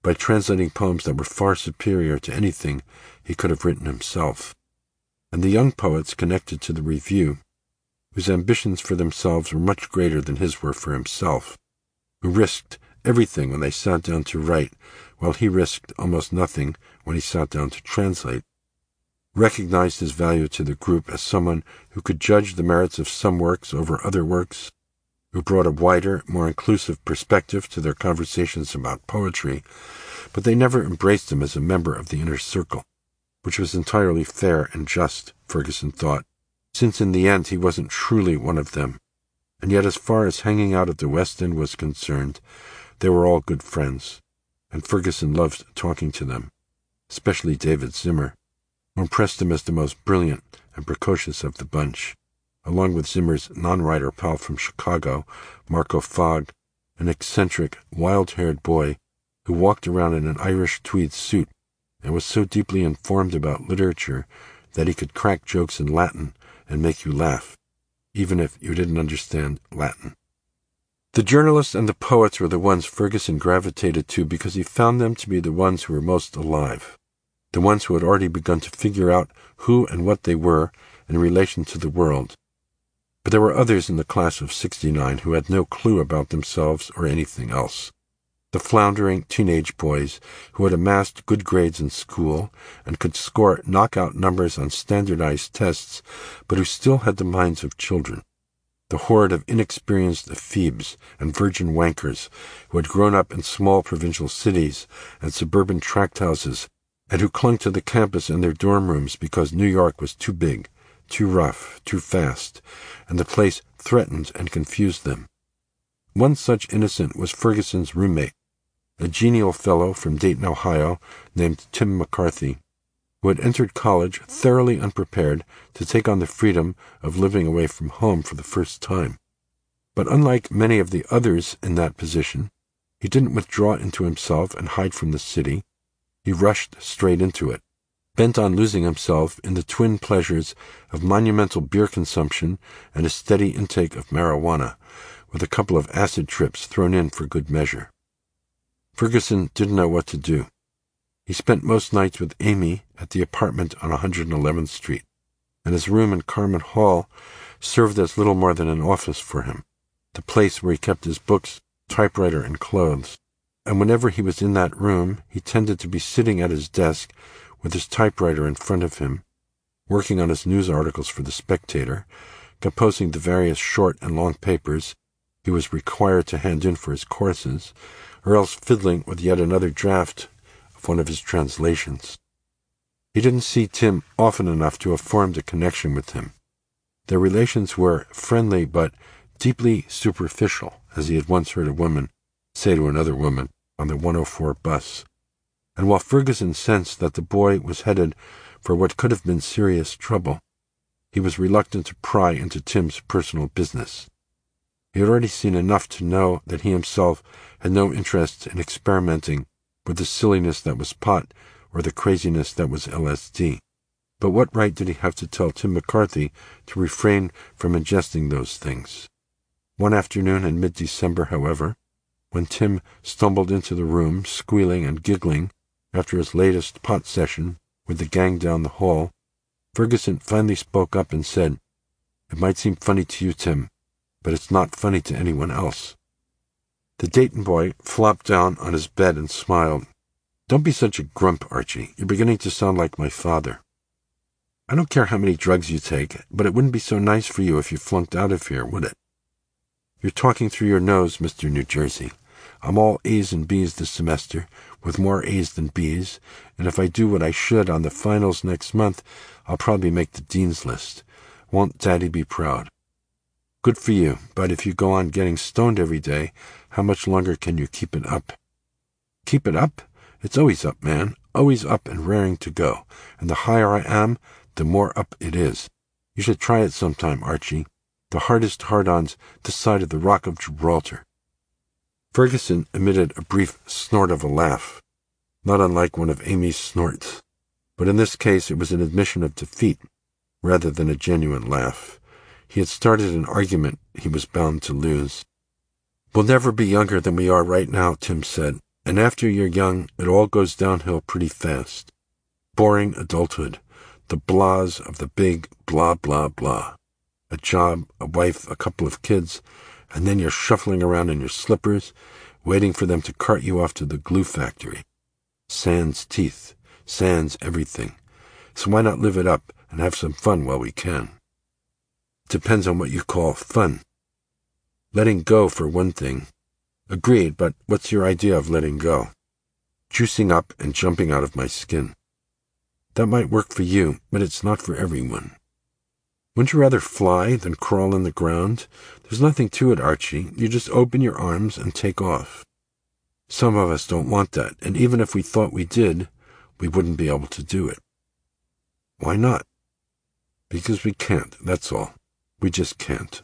by translating poems that were far superior to anything he could have written himself. And the young poets connected to the Review, whose ambitions for themselves were much greater than his were for himself, who risked everything when they sat down to write, while he risked almost nothing when he sat down to translate, recognized his value to the group as someone who could judge the merits of some works over other works, who brought a wider, more inclusive perspective to their conversations about poetry, but they never embraced him as a member of the inner circle, which was entirely fair and just, Ferguson thought, since in the end he wasn't truly one of them. And yet as far as hanging out at the West End was concerned, they were all good friends, and Ferguson loved talking to them, especially David Zimmer, who impressed him as the most brilliant and precocious of the bunch, along with Zimmer's non-writer pal from Chicago, Marco Fogg, an eccentric, wild-haired boy who walked around in an Irish tweed suit and was so deeply informed about literature that he could crack jokes in Latin and make you laugh, even if you didn't understand Latin. The journalists and the poets were the ones Ferguson gravitated to because he found them to be the ones who were most alive, the ones who had already begun to figure out who and what they were in relation to the world. But there were others in the class of sixty-nine who had no clue about themselves or anything else. The floundering teenage boys who had amassed good grades in school and could score knockout numbers on standardized tests, but who still had the minds of children. The horde of inexperienced ephebes and virgin wankers who had grown up in small provincial cities and suburban tract houses and who clung to the campus and their dorm rooms because New York was too big, too rough, too fast, and the place threatened and confused them. One such innocent was Ferguson's roommate, a genial fellow from Dayton, Ohio, named Tim McCarthy, who had entered college thoroughly unprepared to take on the freedom of living away from home for the first time. But unlike many of the others in that position, he didn't withdraw into himself and hide from the city. He rushed straight into it, bent on losing himself in the twin pleasures of monumental beer consumption and a steady intake of marijuana, with a couple of acid trips thrown in for good measure. Ferguson didn't know what to do. He spent most nights with Amy at the apartment on one hundred eleventh Street, and his room in Carman Hall served as little more than an office for him, the place where he kept his books, typewriter, and clothes. And whenever he was in that room, he tended to be sitting at his desk with his typewriter in front of him, working on his news articles for The Spectator, composing the various short and long papers he was required to hand in for his courses, or else fiddling with yet another draft of one of his translations. He didn't see Tim often enough to have formed a connection with him. Their relations were friendly but deeply superficial, as he had once heard a woman say to another woman on the one oh four bus. And while Ferguson sensed that the boy was headed for what could have been serious trouble, he was reluctant to pry into Tim's personal business. He had already seen enough to know that he himself had no interest in experimenting with the silliness that was pot or the craziness that was L S D. But what right did he have to tell Tim McCarthy to refrain from ingesting those things? One afternoon in mid-December, however, when Tim stumbled into the room, squealing and giggling after his latest pot session with the gang down the hall, Ferguson finally spoke up and said, "It might seem funny to you, Tim, but it's not funny to anyone else." The Dayton boy flopped down on his bed and smiled. "Don't be such a grump, Archie. You're beginning to sound like my father. I don't care how many drugs you take, but it wouldn't be so nice for you if you flunked out of here, would it? You're talking through your nose, Mister New Jersey. I'm all A's and B's this semester, with more A's than B's, and if I do what I should on the finals next month, I'll probably make the dean's list. Won't Daddy be proud? Good for you, but if you go on getting stoned every day, how much longer can you keep it up?" "Keep it up? It's always up, man, always up and raring to go, and the higher I am, the more up it is. You should try it sometime, Archie. The hardest hard-ons this side of the Rock of Gibraltar." Ferguson emitted a brief snort of a laugh, not unlike one of Amy's snorts, but in this case it was an admission of defeat rather than a genuine laugh. He had started an argument he was bound to lose. "We'll never be younger than we are right now," Tim said. And after you're young, it all goes downhill pretty fast. Boring adulthood, the blahs of the big blah, blah, blah. A job, a wife, a couple of kids, and then you're shuffling around in your slippers, waiting for them to cart you off to the glue factory. Sans teeth, sans everything. So why not live it up and have some fun while we can? Depends on what you call fun. Letting go, for one thing. Agreed, but what's your idea of letting go? Juicing up and jumping out of my skin. That might work for you, but it's not for everyone. Wouldn't you rather fly than crawl in the ground? There's nothing to it, Archie. You just open your arms and take off. Some of us don't want that, and even if we thought we did, we wouldn't be able to do it. Why not? Because we can't, that's all. We just can't.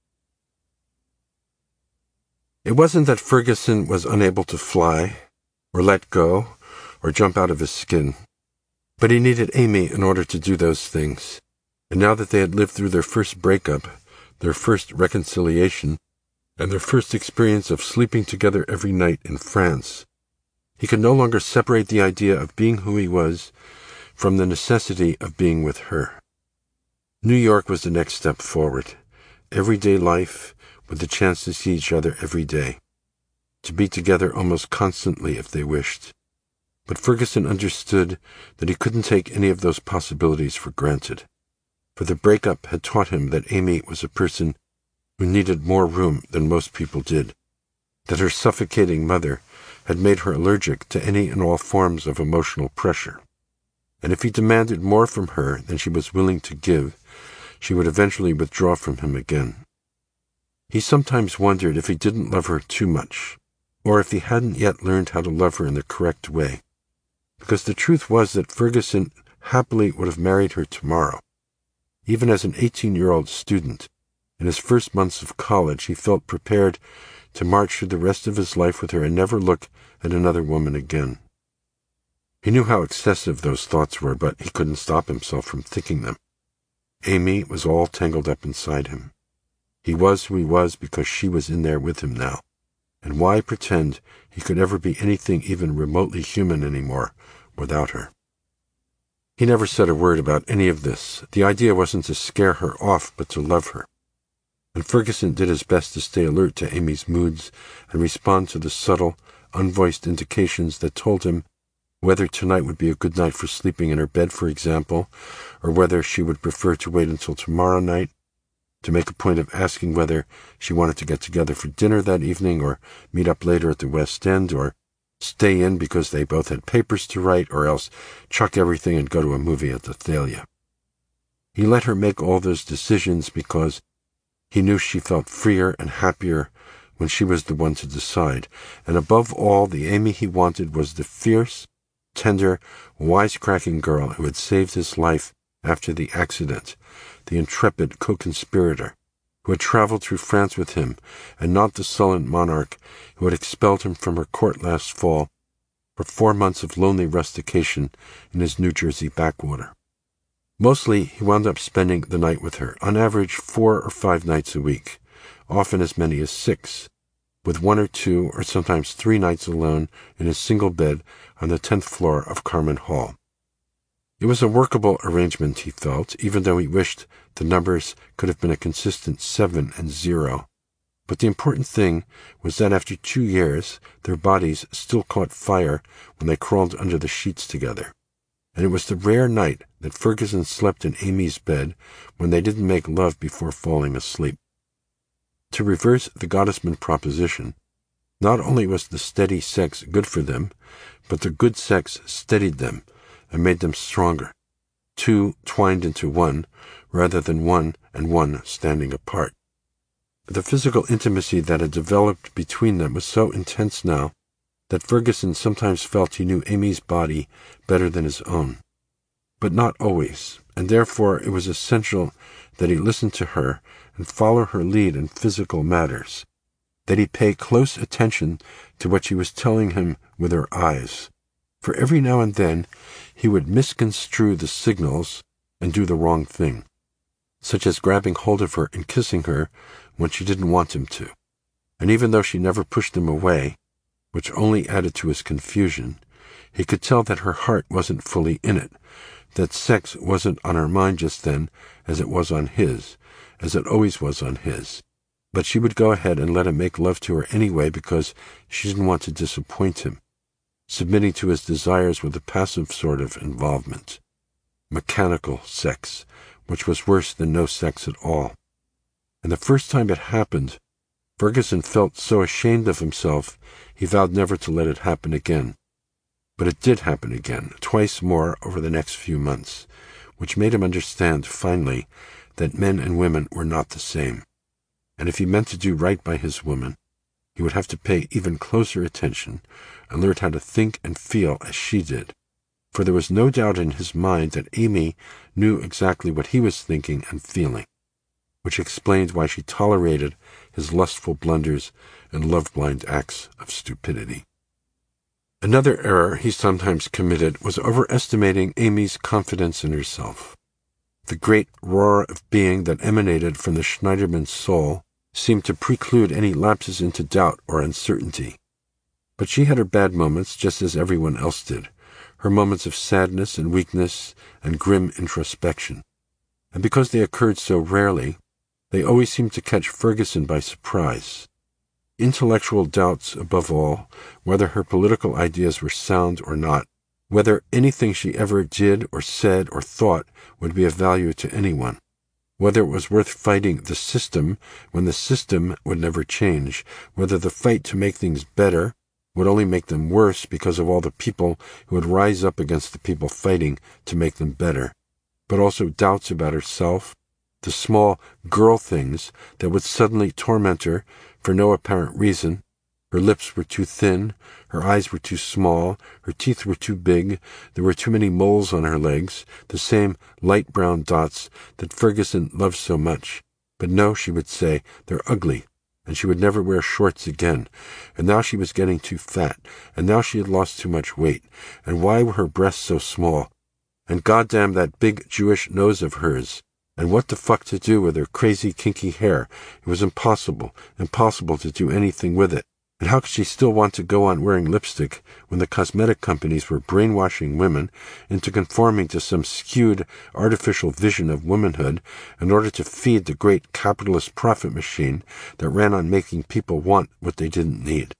It wasn't that Ferguson was unable to fly, or let go, or jump out of his skin. But he needed Amy in order to do those things. And now that they had lived through their first breakup, their first reconciliation, and their first experience of sleeping together every night in France, he could no longer separate the idea of being who he was from the necessity of being with her. New York was the next step forward. Everyday life, with the chance to see each other every day. To be together almost constantly if they wished. But Ferguson understood that he couldn't take any of those possibilities for granted. For the breakup had taught him that Amy was a person who needed more room than most people did. That her suffocating mother had made her allergic to any and all forms of emotional pressure. And if he demanded more from her than she was willing to give, she would eventually withdraw from him again. He sometimes wondered if he didn't love her too much, or if he hadn't yet learned how to love her in the correct way. Because the truth was that Ferguson happily would have married her tomorrow. Even as an eighteen-year-old student, in his first months of college, he felt prepared to march through the rest of his life with her and never look at another woman again. He knew how excessive those thoughts were, but he couldn't stop himself from thinking them. Amy was all tangled up inside him. He was who he was because she was in there with him now. And why pretend he could ever be anything even remotely human anymore without her? He never said a word about any of this. The idea wasn't to scare her off, but to love her. And Ferguson did his best to stay alert to Amy's moods and respond to the subtle, unvoiced indications that told him whether tonight would be a good night for sleeping in her bed, for example, or whether she would prefer to wait until tomorrow night, to make a point of asking whether she wanted to get together for dinner that evening, or meet up later at the West End, or stay in because they both had papers to write, or else chuck everything and go to a movie at the Thalia. He let her make all those decisions because he knew she felt freer and happier when she was the one to decide, and above all, the Amy he wanted was the fierce, tender, wisecracking girl who had saved his life after the accident, the intrepid co-conspirator who had traveled through France with him, and not the sullen monarch who had expelled him from her court last fall for four months of lonely rustication in his New Jersey backwater. Mostly he wound up spending the night with her, on average four or five nights a week, often as many as six, with one or two or sometimes three nights alone in his single bed on the tenth floor of Carman Hall. It was a workable arrangement, he felt, even though he wished the numbers could have been a consistent seven and zero. But the important thing was that after two years, their bodies still caught fire when they crawled under the sheets together. And it was the rare night that Ferguson slept in Amy's bed when they didn't make love before falling asleep. To reverse the Gottesman proposition, not only was the steady sex good for them, but the good sex steadied them and made them stronger, two twined into one, rather than one and one standing apart. The physical intimacy that had developed between them was so intense now that Ferguson sometimes felt he knew Amy's body better than his own. But not always, and therefore it was essential that he listen to her and follow her lead in physical matters, that he pay close attention to what she was telling him with her eyes, for every now and then he would misconstrue the signals and do the wrong thing, such as grabbing hold of her and kissing her when she didn't want him to. And even though she never pushed him away, which only added to his confusion. He could tell that her heart wasn't fully in it, that sex wasn't on her mind just then as it was on his, as it always was on his. But she would go ahead and let him make love to her anyway because she didn't want to disappoint him, submitting to his desires with a passive sort of involvement. Mechanical sex, which was worse than no sex at all. And the first time it happened, Ferguson felt so ashamed of himself he vowed never to let it happen again. But it did happen again, twice more over the next few months, which made him understand, finally, that men and women were not the same. And if he meant to do right by his woman, he would have to pay even closer attention and learn how to think and feel as she did. For there was no doubt in his mind that Amy knew exactly what he was thinking and feeling, which explained why she tolerated his lustful blunders and love-blind acts of stupidity. Another error he sometimes committed was overestimating Amy's confidence in herself. The great roar of being that emanated from the Schneiderman's soul seemed to preclude any lapses into doubt or uncertainty. But she had her bad moments just as everyone else did, her moments of sadness and weakness and grim introspection. And because they occurred so rarely, they always seemed to catch Ferguson by surprise. Intellectual doubts, above all, whether her political ideas were sound or not, whether anything she ever did or said or thought would be of value to anyone, whether it was worth fighting the system when the system would never change, whether the fight to make things better would only make them worse because of all the people who would rise up against the people fighting to make them better, but also doubts about herself, the small girl things that would suddenly torment her for no apparent reason. Her lips were too thin, her eyes were too small, her teeth were too big, there were too many moles on her legs, the same light brown dots that Ferguson loved so much. But no, she would say, they're ugly, and she would never wear shorts again, and now she was getting too fat, and now she had lost too much weight, and why were her breasts so small, and goddamn that big Jewish nose of hers, and what the fuck to do with her crazy kinky hair? It was impossible, impossible to do anything with it. And how could she still want to go on wearing lipstick when the cosmetic companies were brainwashing women into conforming to some skewed artificial vision of womanhood in order to feed the great capitalist profit machine that ran on making people want what they didn't need?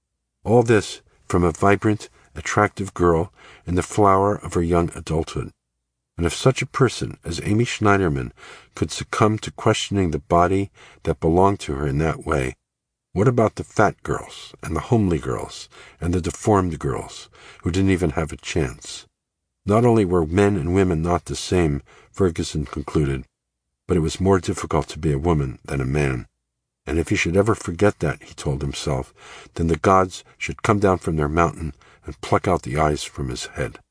All this from a vibrant, attractive girl in the flower of her young adulthood. And if such a person as Amy Schneiderman could succumb to questioning the body that belonged to her in that way, what about the fat girls, and the homely girls, and the deformed girls, who didn't even have a chance? Not only were men and women not the same, Ferguson concluded, but it was more difficult to be a woman than a man. And if he should ever forget that, he told himself, then the gods should come down from their mountain and pluck out the eyes from his head.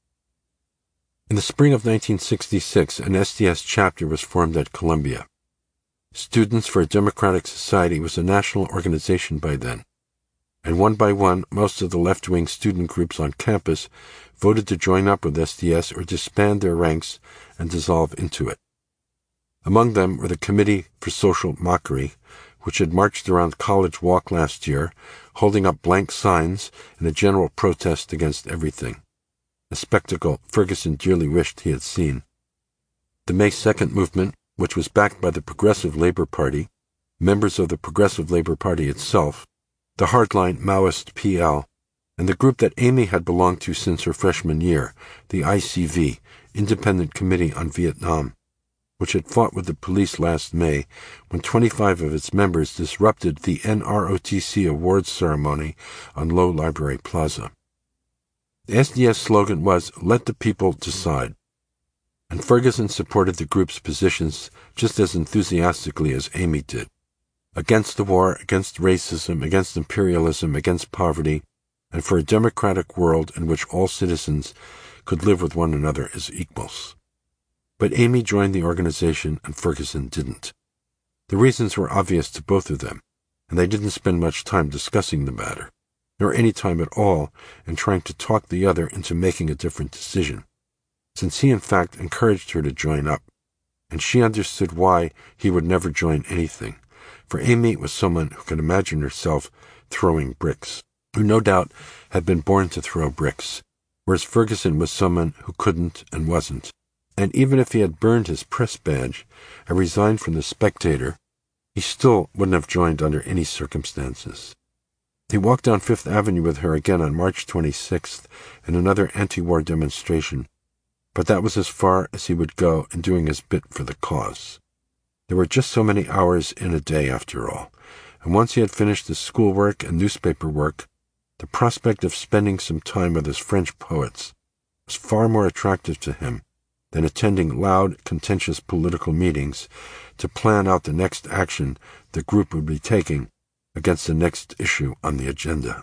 In the spring of nineteen sixty-six, an S D S chapter was formed at Columbia. Students for a Democratic Society was a national organization by then, and one by one, most of the left-wing student groups on campus voted to join up with S D S or disband their ranks and dissolve into it. Among them were the Committee for Social Mockery, which had marched around College Walk last year, holding up blank signs in a general protest against everything, a spectacle Ferguson dearly wished he had seen. The May second movement, which was backed by the Progressive Labor Party, members of the Progressive Labor Party itself, the hardline Maoist P L, and the group that Amy had belonged to since her freshman year, the I C V, Independent Committee on Vietnam, which had fought with the police last May when twenty-five of its members disrupted the N R O T C awards ceremony on Low Library Plaza. The S D S slogan was, "Let the people decide." And Ferguson supported the group's positions just as enthusiastically as Amy did. Against the war, against racism, against imperialism, against poverty, and for a democratic world in which all citizens could live with one another as equals. But Amy joined the organization and Ferguson didn't. The reasons were obvious to both of them, and they didn't spend much time discussing the matter, nor any time at all in trying to talk the other into making a different decision, since he in fact encouraged her to join up, and she understood why he would never join anything, for Amy was someone who could imagine herself throwing bricks. who no doubt had been born to throw bricks, whereas Ferguson was someone who couldn't and wasn't. And even if he had burned his press badge and resigned from the Spectator, he still wouldn't have joined under any circumstances. He walked down Fifth Avenue with her again on March twenty-sixth in another anti-war demonstration, but that was as far as he would go in doing his bit for the cause. There were just so many hours in a day, after all, and once he had finished his schoolwork and newspaper work, the prospect of spending some time with his French poets was far more attractive to him than attending loud, contentious political meetings to plan out the next action the group would be taking against the next issue on the agenda.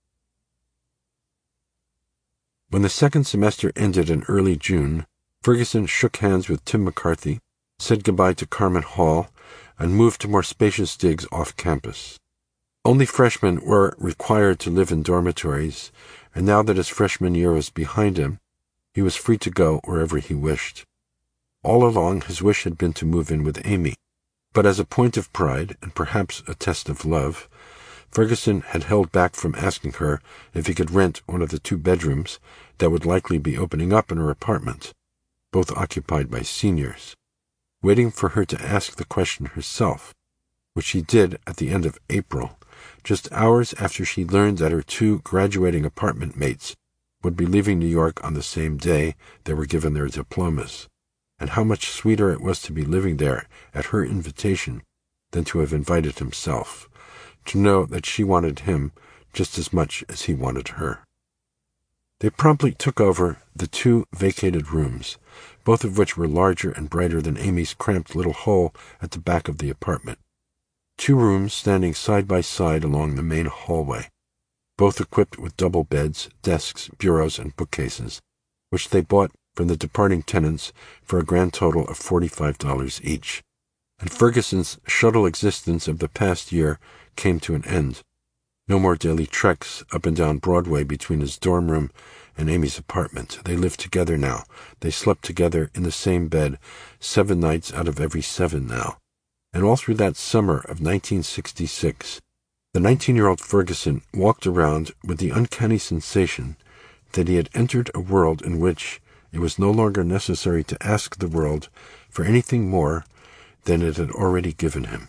When the second semester ended in early June, Ferguson shook hands with Tim McCarthy, said goodbye to Carman Hall, and moved to more spacious digs off campus. Only freshmen were required to live in dormitories, and now that his freshman year was behind him, he was free to go wherever he wished. All along his wish had been to move in with Amy, but as a point of pride, and perhaps a test of love, Ferguson had held back from asking her if he could rent one of the two bedrooms that would likely be opening up in her apartment, both occupied by seniors, waiting for her to ask the question herself, which she did at the end of April, just hours after she learned that her two graduating apartment mates would be leaving New York on the same day they were given their diplomas, and how much sweeter it was to be living there at her invitation than to have invited himself, to know that she wanted him just as much as he wanted her. They promptly took over the two vacated rooms, both of which were larger and brighter than Amy's cramped little hole at the back of the apartment. Two rooms standing side by side along the main hallway, both equipped with double beds, desks, bureaus, and bookcases, which they bought from the departing tenants for a grand total of forty-five dollars each. And Ferguson's shuttle existence of the past year came to an end. No more daily treks up and down Broadway between his dorm room and Amy's apartment. They lived together now. They slept together in the same bed seven nights out of every seven now. And all through that summer of nineteen sixty-six, the nineteen-year-old Ferguson walked around with the uncanny sensation that he had entered a world in which it was no longer necessary to ask the world for anything more than it had already given him.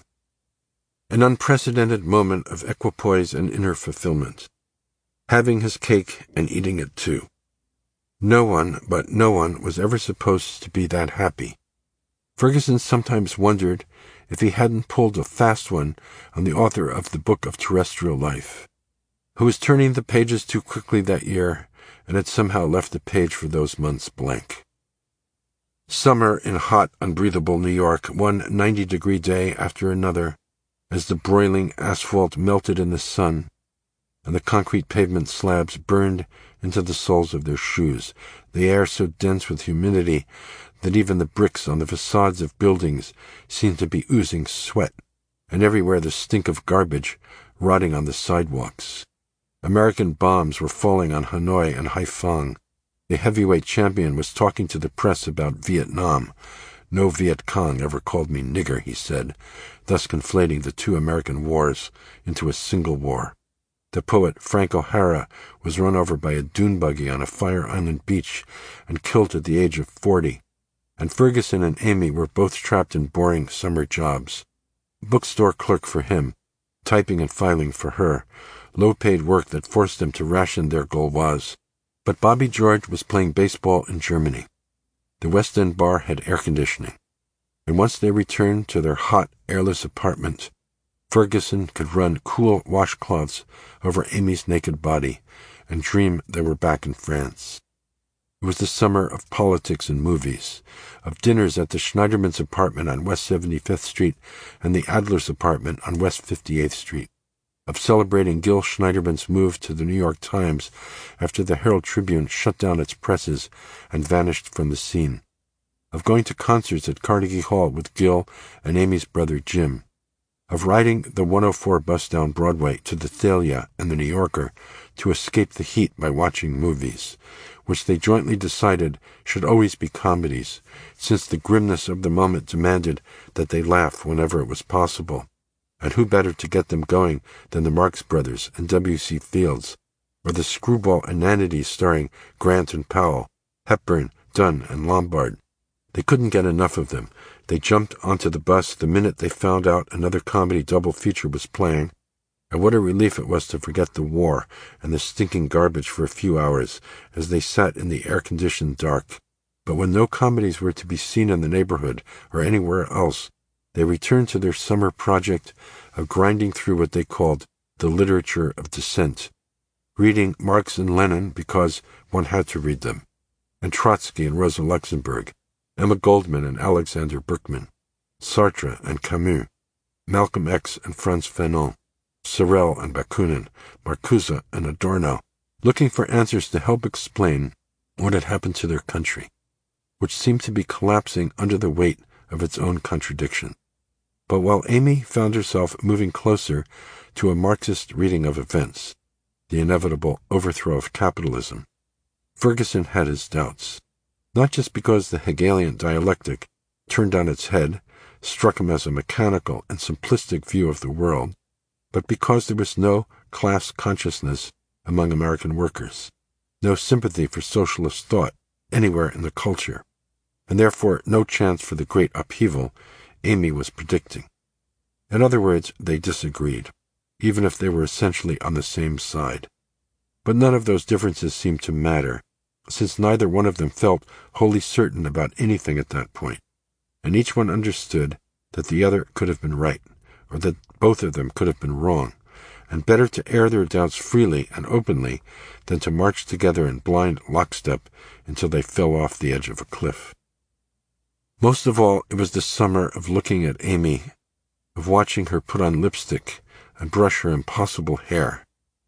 An unprecedented moment of equipoise and inner fulfillment, having his cake and eating it too. No one, but no one, was ever supposed to be that happy. Ferguson sometimes wondered if he hadn't pulled a fast one on the author of the Book of Terrestrial Life, who was turning the pages too quickly that year and had somehow left the page for those months blank. Summer in hot, unbreathable New York, one ninety-degree day after another, as the broiling asphalt melted in the sun, and the concrete pavement slabs burned into the soles of their shoes, the air so dense with humidity that even the bricks on the facades of buildings seemed to be oozing sweat, and everywhere the stink of garbage rotting on the sidewalks. American bombs were falling on Hanoi and Haiphong. The heavyweight champion was talking to the press about Vietnam. No Viet Cong ever called me nigger, he said, thus conflating the two American wars into a single war. The poet Frank O'Hara was run over by a dune buggy on a Fire Island beach and killed at the age of forty. And Ferguson and Amy were both trapped in boring summer jobs. Bookstore clerk for him, typing and filing for her, low-paid work that forced them to ration their Gauloise. But Bobby George was playing baseball in Germany. The West End bar had air conditioning, and once they returned to their hot, airless apartment, Ferguson could run cool washcloths over Amy's naked body and dream they were back in France. It was the summer of politics and movies, of dinners at the Schneiderman's apartment on West seventy-fifth Street and the Adler's apartment on West fifty-eighth Street, of celebrating Gil Schneiderman's move to the New York Times after the Herald Tribune shut down its presses and vanished from the scene, of going to concerts at Carnegie Hall with Gil and Amy's brother Jim, of riding the one oh four bus down Broadway to the Thalia and the New Yorker to escape the heat by watching movies, which they jointly decided should always be comedies, since the grimness of the moment demanded that they laugh whenever it was possible, And who better to get them going than the Marx Brothers and W C Fields, or the screwball inanities starring Grant and Powell, Hepburn, Dunn, and Lombard? They couldn't get enough of them. They jumped onto the bus the minute they found out another comedy double feature was playing, and what a relief it was to forget the war and the stinking garbage for a few hours as they sat in the air-conditioned dark. But when no comedies were to be seen in the neighborhood or anywhere else, they returned to their summer project of grinding through what they called the literature of dissent, reading Marx and Lenin because one had to read them, and Trotsky and Rosa Luxemburg, Emma Goldman and Alexander Berkman, Sartre and Camus, Malcolm X and Frantz Fanon, Sorel and Bakunin, Marcuse and Adorno, looking for answers to help explain what had happened to their country, which seemed to be collapsing under the weight of its own contradiction. But while Amy found herself moving closer to a Marxist reading of events, the inevitable overthrow of capitalism, Ferguson had his doubts, not just because the Hegelian dialectic, turned on its head, struck him as a mechanical and simplistic view of the world, but because there was no class consciousness among American workers, no sympathy for socialist thought anywhere in the culture, and therefore no chance for the great upheaval Amy was predicting. In other words, they disagreed, even if they were essentially on the same side. But none of those differences seemed to matter, since neither one of them felt wholly certain about anything at that point, and each one understood that the other could have been right, or that both of them could have been wrong, and better to air their doubts freely and openly than to march together in blind lockstep until they fell off the edge of a cliff. Most of all, it was the summer of looking at Amy, of watching her put on lipstick and brush her impossible hair,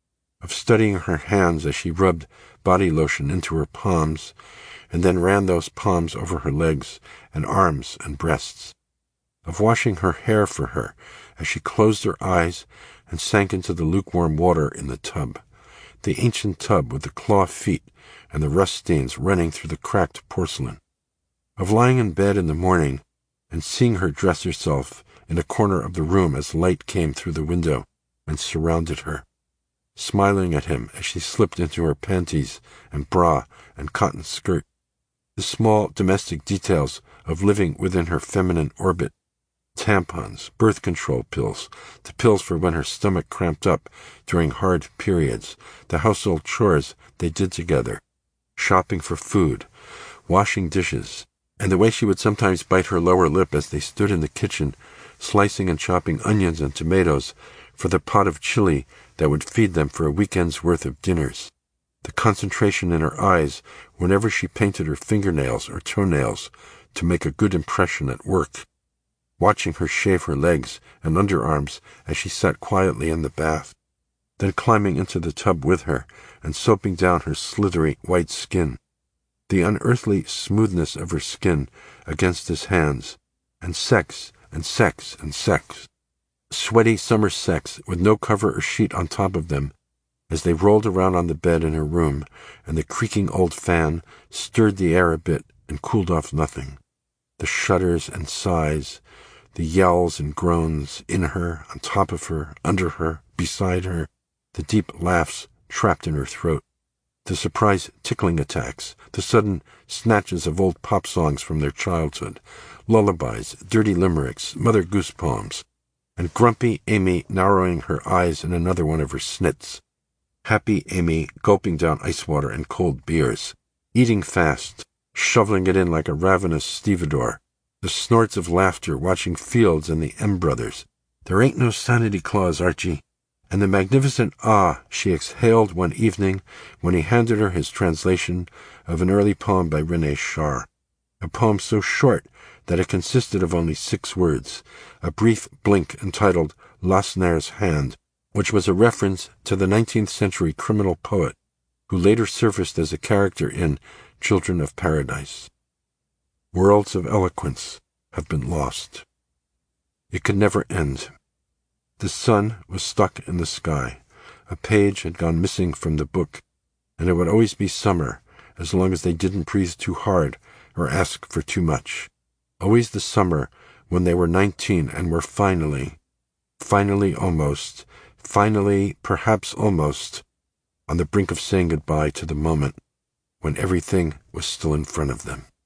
of studying her hands as she rubbed body lotion into her palms and then ran those palms over her legs and arms and breasts, of washing her hair for her as she closed her eyes and sank into the lukewarm water in the tub, the ancient tub with the claw feet and the rust stains running through the cracked porcelain, of lying in bed in the morning and seeing her dress herself in a corner of the room as light came through the window and surrounded her, smiling at him as she slipped into her panties and bra and cotton skirt, the small domestic details of living within her feminine orbit, tampons, birth control pills, the pills for when her stomach cramped up during hard periods, the household chores they did together, shopping for food, washing dishes, and the way she would sometimes bite her lower lip as they stood in the kitchen, slicing and chopping onions and tomatoes for the pot of chili that would feed them for a weekend's worth of dinners, the concentration in her eyes whenever she painted her fingernails or toenails to make a good impression at work, watching her shave her legs and underarms as she sat quietly in the bath, then climbing into the tub with her and soaping down her slithery white skin, the unearthly smoothness of her skin against his hands, and sex and sex and sex, sweaty summer sex with no cover or sheet on top of them, as they rolled around on the bed in her room and the creaking old fan stirred the air a bit and cooled off nothing, the shudders and sighs, the yells and groans in her, on top of her, under her, beside her, the deep laughs trapped in her throat, the surprise tickling attacks, the sudden snatches of old pop songs from their childhood, lullabies, dirty limericks, Mother Goose poems, and grumpy Amy narrowing her eyes in another one of her snits, happy Amy gulping down ice water and cold beers, eating fast, shoveling it in like a ravenous stevedore, the snorts of laughter watching Fields and the M Brothers. There ain't no Sanity Clause, Archie. And the magnificent ah she exhaled one evening when he handed her his translation of an early poem by René Char, a poem so short that it consisted of only six words, a brief blink entitled Lassner's Hand, which was a reference to the nineteenth century criminal poet who later surfaced as a character in Children of Paradise. Worlds of eloquence have been lost. It could never end. The sun was stuck in the sky. A page had gone missing from the book, and it would always be summer as long as they didn't breathe too hard or ask for too much. Always the summer when they were nineteen and were finally, finally almost, finally, perhaps almost, on the brink of saying goodbye to the moment when everything was still in front of them.